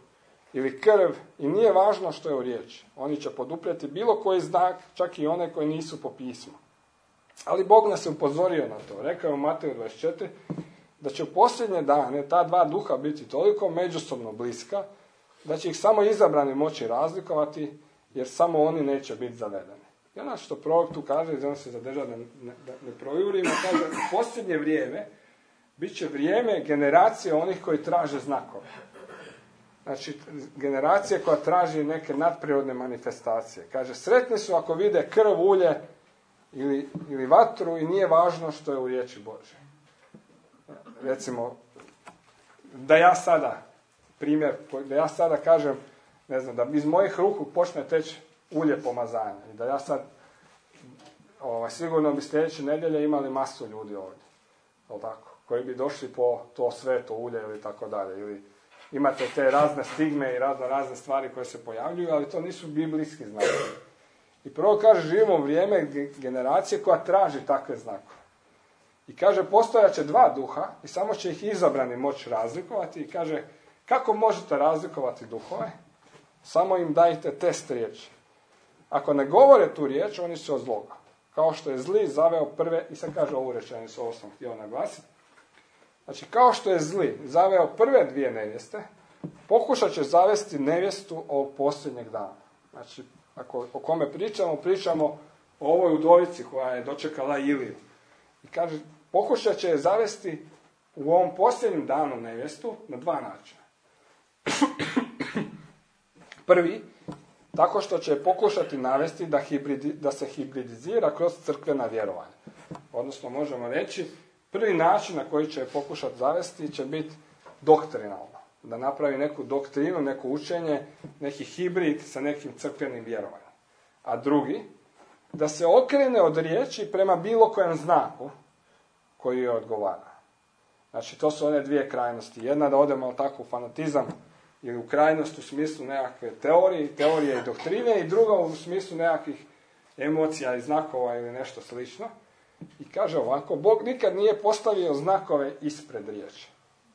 ili krv i nije važno što je u riječi. Oni će poduprijeti bilo koji znak, čak i one koji nisu po pismu. Ali Bog nas je upozorio na to. Rekao je u Mateju dvadeset četiri da će u posljednje dane ta dva duha biti toliko međusobno bliska da će ih samo izabrani moći razlikovati, jer samo oni neće biti zavedeni. I ono što prorok tu kaže, i on se zadrža da ne, da ne projurimo, kaže u posljednje vrijeme bit će vrijeme generacije onih koji traže znakove. Znači, generacije koja traži neke nadprirodne manifestacije. Kaže, sretni su ako vide krv, ulje ili, ili vatru i nije važno što je u riječi Božje. Recimo, da ja sada, primjer, da ja sada kažem, ne znam, da iz mojih ruku počne teći ulje pomazanja i da ja sad, ovaj, sigurno bi sljedeće nedjelje imali masu ljudi ovdje, jel tako, koji bi došli po to sveto ulje ili tako dalje, ili imate te razne stigme i razne, razne stvari koje se pojavljuju, ali to nisu biblijski znakovi. I prvo kaže, živimo u vrijeme generacije koja traži takve znakove. I kaže, postojat će dva duha i samo će ih izabrani moći razlikovati i kaže, kako možete razlikovati duhove? Samo im dajte test riječi. Ako ne govore tu riječ, oni su od zloga. Kao što je zli zaveo prve, i sad kaže ovu rečenicu, ovo sam htio naglasiti. Znači, kao što je zli zaveo prve dvije nevjeste, pokušat će zavesti nevjestu ovog posljednjeg dana. Znači, ako o kome pričamo, pričamo o ovoj udovici koja je dočekala Iliju. I kaže, pokušat će je zavesti u ovom posljednjem danu nevjestu na dva načina. Prvi, tako što će pokušati navesti da, hibridi, da se hibridizira kroz crkvena vjerovanja. Odnosno, možemo reći, prvi način na koji će pokušati zavesti će biti doktrinalno. Da napravi neku doktrinu, neko učenje, neki hibrid sa nekim crkvenim vjerovanjem. A drugi, da se okrene od riječi prema bilo kojem znaku koji joj odgovara. Znači, to su one dvije krajnosti. Jedna da odemo tako u fanatizam ili u krajnost u smislu nekakve teorije, teorije i doktrine, i druga u smislu nekakvih emocija i znakova ili nešto slično. I kaže ovako, Bog nikad nije postavio znakove ispred riječi.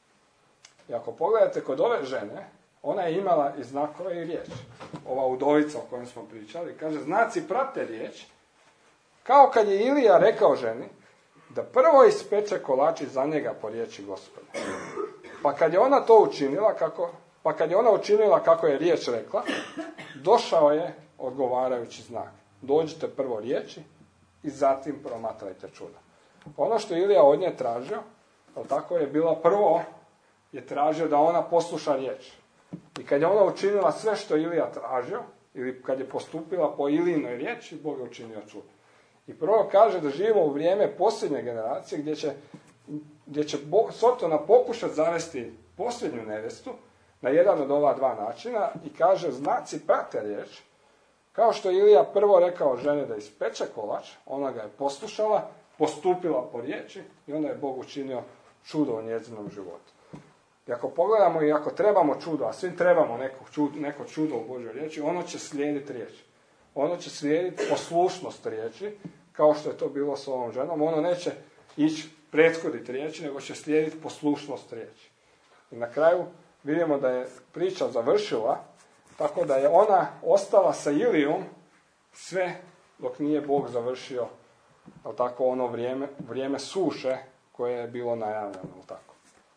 I ako pogledate kod ove žene, ona je imala i znakove i riječ. Ova udovica o kojoj smo pričali, kaže, znaci prate riječ, kao kad je Ilija rekao ženi da prvo ispeče kolači za njega po riječi Gospoda. Pa kad je ona to učinila, kako, pa kad je ona učinila kako je riječ rekla, došao je odgovarajući znak. Dođite prvo riječi i zatim promatrajte čuda. Ono što Ilija od nje tražio, ali tako je bilo prvo, je tražio da ona posluša riječ. I kad je ona učinila sve što Ilija tražio, ili kad je postupila po Ilijinoj riječi, Bog je učinio čudo. I prvo kaže da živimo u vrijeme posljednje generacije gdje će, gdje će Sotona pokušati zavesti posljednju nevjestu na jedan od ova dva načina i kaže, znaci prate riječ, kao što je Ilija prvo rekao ženi da ispeče kolač, ona ga je poslušala, postupila po riječi i onda je Bog učinio čudo u njezinom životu. I ako pogledamo i ako trebamo čudo, a svi trebamo neko čudo, neko čudo u Božoj riječi, ono će slijediti riječ. Ono će slijediti poslušnost riječi, kao što je to bilo s ovom ženom. Ono neće ići prethoditi riječi, nego će slijediti poslušnost riječi. I na kraju vidimo da je priča završila, tako da je ona ostala sa Ilijom sve dok nije Bog završio, ali tako, ono vrijeme, vrijeme suše koje je bilo najavljeno. Tako.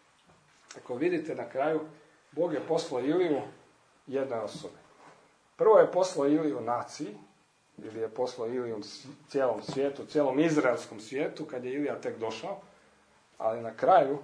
Ako vidite na kraju, Bog je poslao Iliju jednoj osobi. Prvo je poslao Iliju naciji, ili je poslao Iliju cijelom svijetu, cijelom izraelskom svijetu, kad je Ilija tek došao, ali na kraju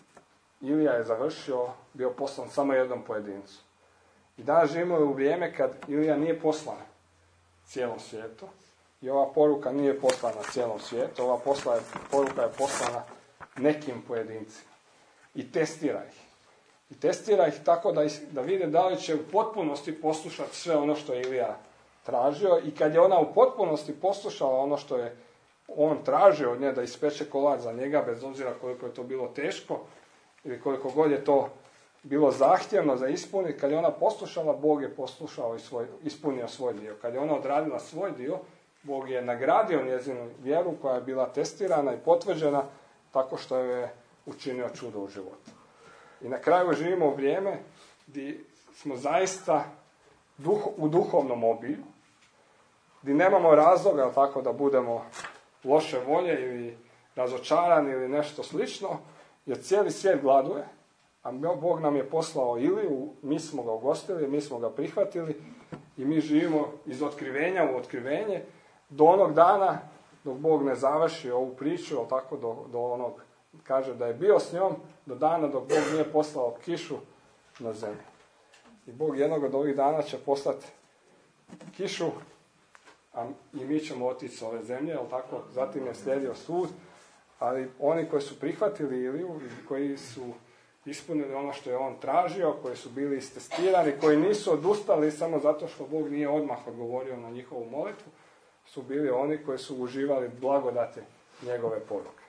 Ilija je završio, bio poslan samo jednom pojedincu. I danas živimo u vrijeme kad Ilija nije poslan cijelom svijetu i ova poruka nije poslana cijelom svijetu, ova posla je, poruka je poslana nekim pojedincima. I testira ih. I testira ih tako da, da vide da li će u potpunosti poslušati sve ono što je Ilija tražio, i kad je ona u potpunosti poslušala ono što je on tražio od nje da ispeče kolač za njega, bez obzira koliko je to bilo teško ili koliko god je to bilo zahtjevno za ispuniti, kad je ona poslušala, Bog je poslušao i svoj, ispunio svoj dio. Kad je ona odradila svoj dio, Bog je nagradio njezinu vjeru koja je bila testirana i potvrđena tako što je učinio čudo u životu. I na kraju živimo u vrijeme gdje smo zaista duh, u duhovnom obilju, gdje nemamo razloga, jel tako, da budemo loše volje ili razočarani ili nešto slično, jer cijeli svijet gladuje, a Bog nam je poslao Iliju, mi smo ga ugostili, mi smo ga prihvatili i mi živimo iz otkrivenja u otkrivenje do onog dana dok Bog ne završi ovu priču, jel tako, do, do onog, kaže da je bio s njom, do dana dok Bog nije poslao kišu na zemlju. I Bog jednog od ovih dana će poslati kišu, a i mi ćemo otići s ove zemlje, jel tako, zatim je slijedio sud, ali oni koji su prihvatili Iliju, koji su ispunili ono što je on tražio, koji su bili istestirani, koji nisu odustali samo zato što Bog nije odmah odgovorio na njihovu molitvu, su bili oni koji su uživali blagodati njegove poruke.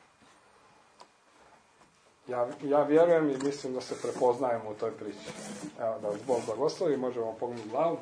Ja, ja vjerujem i mislim da se prepoznajemo u toj priči. Evo, da vas Bog blagoslovi, možemo pognuti glavu.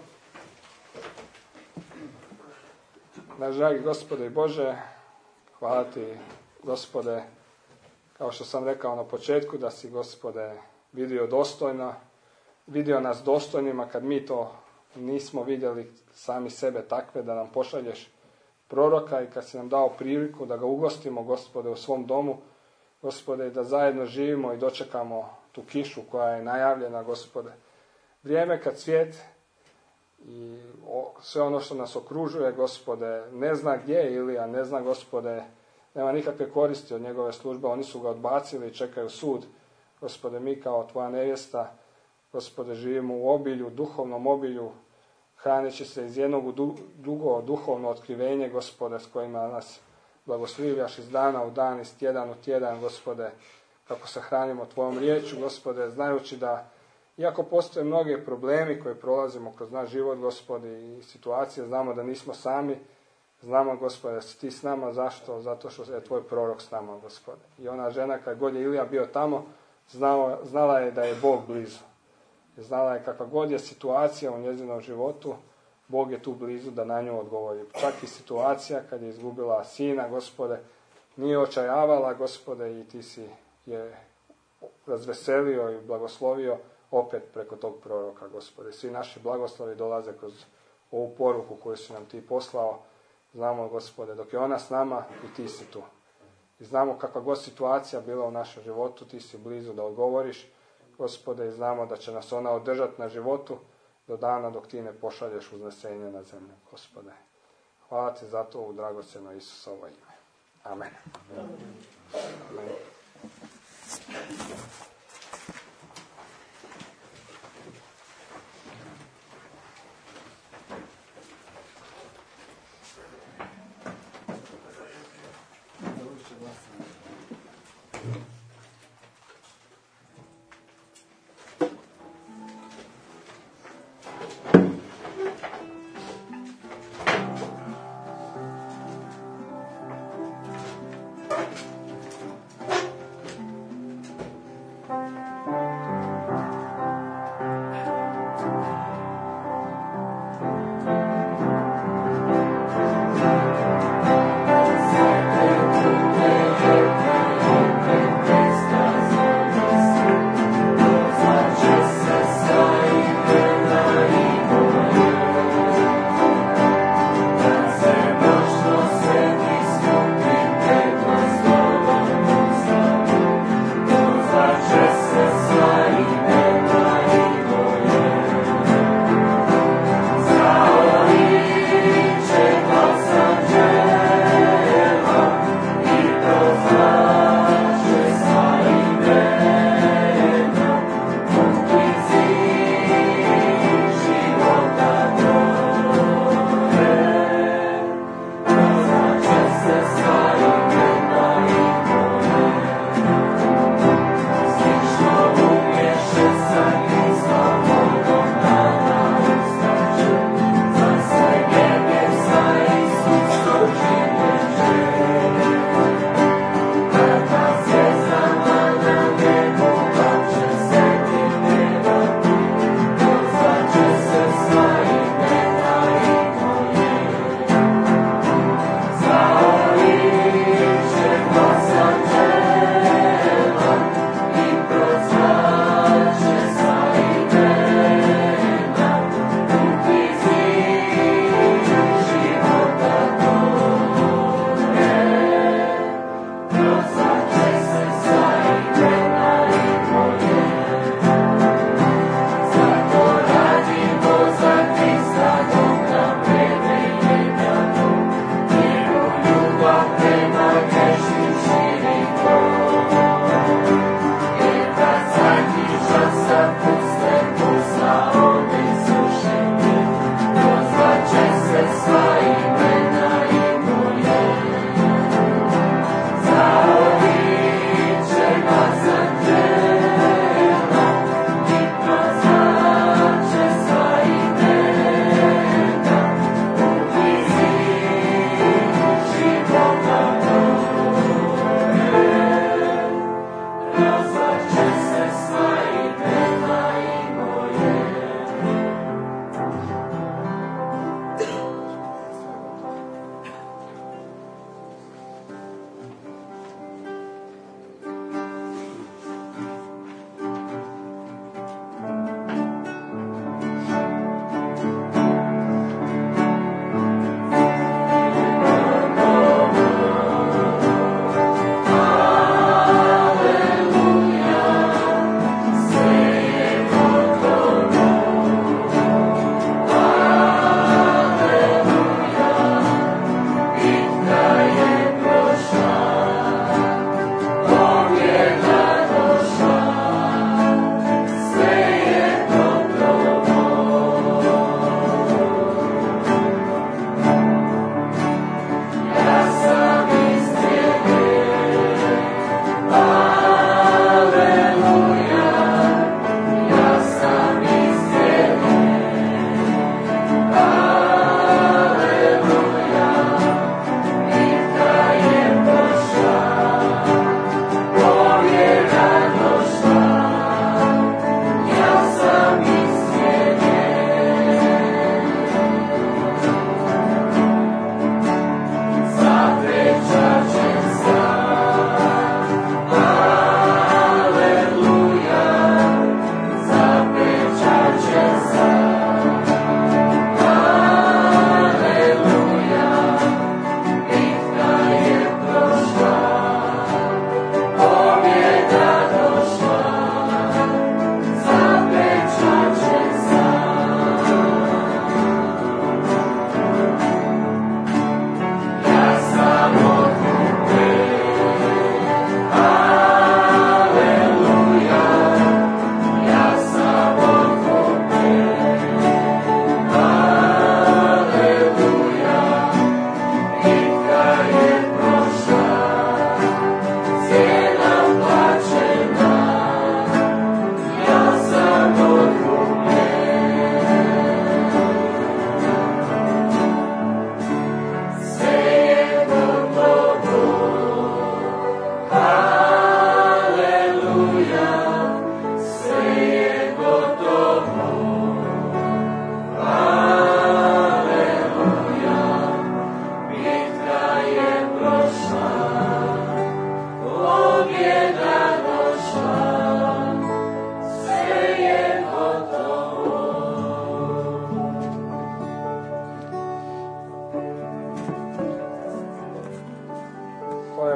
Naš dragi Gospode i Bože, hvala ti, Gospode, kao što sam rekao na početku, da si, Gospode, vidio dostojno, vidio nas dostojnima kad mi to nismo vidjeli sami sebe takve, da nam pošalješ proroka i kad si nam dao priliku da ga ugostimo, Gospode, u svom domu, Gospode, da zajedno živimo i dočekamo tu kišu koja je najavljena, Gospode. Vrijeme kad svijet i sve ono što nas okružuje, Gospode, ne zna gdje je Ilija, ne zna, Gospode, nema nikakve koristi od njegove službe, oni su ga odbacili i čekaju sud. Gospode, mi kao tvoja nevjesta, Gospode, živimo u obilju, duhovnom obilju, hraneći se iz jednog u drugo duhovno otkrivenje, Gospode, s kojima nas blagoslivljaš iz dana u dan, iz tjedan u tjedan, Gospode, kako se hranimo tvojom riječu, Gospode, znajući da, iako postoje mnogi problemi koji prolazimo kroz naš život, Gospode, i situacije, znamo da nismo sami, znamo, Gospode, da si ti s nama. Zašto? Zato što je tvoj prorok s nama, Gospode. I ona žena, kad god je Ilija bio tamo, znala, znala je da je Bog blizu. I znala je kakva god je situacija u njezinom životu, Bog je tu blizu da na nju odgovori. Čak i situacija kad je izgubila sina, Gospode, nije očajavala, Gospode, i ti si je razveselio i blagoslovio opet preko tog proroka, Gospode. Svi naši blagoslovi dolaze kroz ovu poruku koju si nam ti poslao. Znamo, Gospode, dok je ona s nama i ti si tu. I znamo kakva god situacija bila u našem životu, ti si blizu da odgovoriš, Gospode, i znamo da će nas ona održati na životu do dana dok ti ne pošalješ uznesenje na zemlju, Gospode. Hvala ti za to u dragocjeno Isusovo ime. Amen. Amen.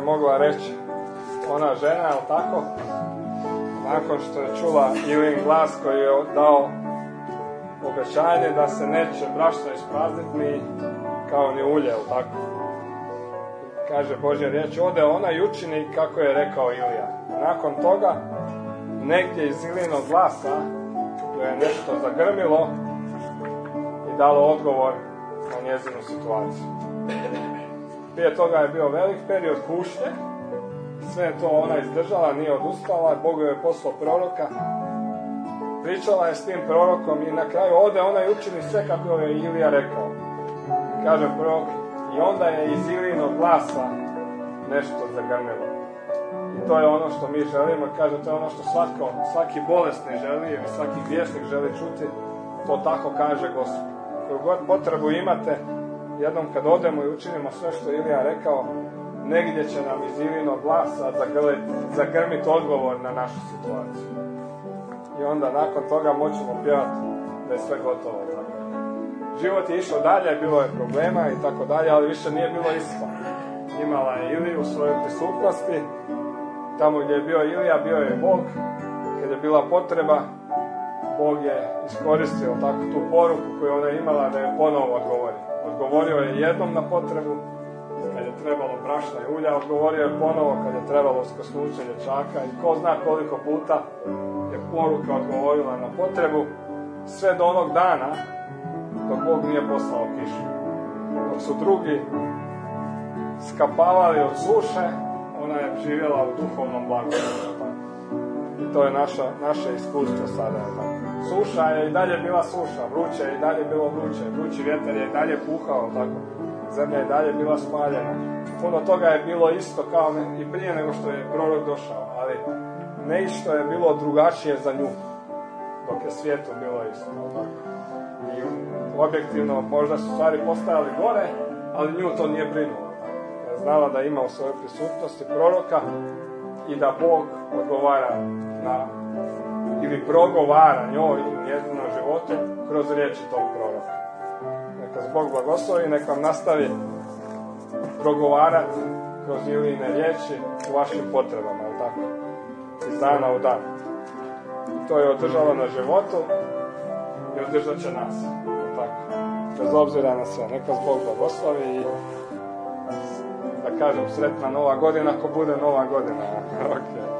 mogla reći ona žena, ali tako, nakon što je čula Ilijin glas koji je dao obećanje da se neće brašno isprazniti ni kao ni ulje, ali tako. Kaže Božja riječ, ode ona i učini kako je rekao Ilija. Nakon toga, negdje iz Ilijinog glasa joj je nešto zagrmilo i dalo odgovor na njezinu situaciju. Prije toga je bio velik period kušnje, sve je to ona izdržala, nije odustala, Bog joj je poslao proroka, pričala je s tim prorokom i na kraju ode ona i učini sve kako joj je Ilija rekao. Kaže prorok, i onda je iz Ilijinog glasa nešto zagrmilo. I to je ono što mi želimo, kaže, to je ono što svatko, svaki bolesni želi ili svaki vjesnik želi čuti, to tako kaže Gospod. Koju god potrebu imate, jednom kad odemo i učinimo sve što je Ilija rekao, negdje će nam iz Ilijinog glasa zagrmiti odgovor na našu situaciju. I onda nakon toga moćemo pjevati da je sve gotovo. Život je išao dalje, bilo je problema i tako dalje, ali više nije bilo isto. Imala je Iliju u svojoj prisutnosti, tamo gdje je bio Ilija, bio je Bog. Kad je bila potreba, Bog je iskoristio tako tu poruku koju ona imala da je ponovo odgovori. Odgovorio je jednom na potrebu, kad je trebalo brašna i ulja, odgovorio je ponovo kad je trebalo skosnuće dječaka i ko zna koliko puta je poruka odgovorila na potrebu, sve do onog dana dok Bog nije poslao kišu. Dok su drugi skapavali od suše, ona je živjela u duhovnom blagoslovu. I to je naša, naše iskustvo sada. Tako. Suša je i dalje bila suša, vruće je i dalje bilo vruće, vrući vjetar je i dalje puhao, tako. Zemlja je i dalje bila spaljena. Puno toga je bilo isto kao ne, i prije nego što je prorok došao, ali ne isto je bilo drugačije za nju, dok je svijetu bilo isto. Tako. I objektivno možda su stvari postajali gore, ali nju to nije brinulo. Je znala da ima u svojoj prisutnosti proroka i da Bog odgovara na, ili progovara njoj i njezinom životu kroz riječi tog proroka. Neka se Bog blagoslovi, neka vam nastavi progovarati kroz Ilijine riječi u vašim potrebama, ali tako, iz dana u dan. I to je održalo na životu i održat će nas. Tako. Bez obzira na sve. Neka Bog blagoslovi i da kažem sretna nova godina ako bude nova godina. Okay.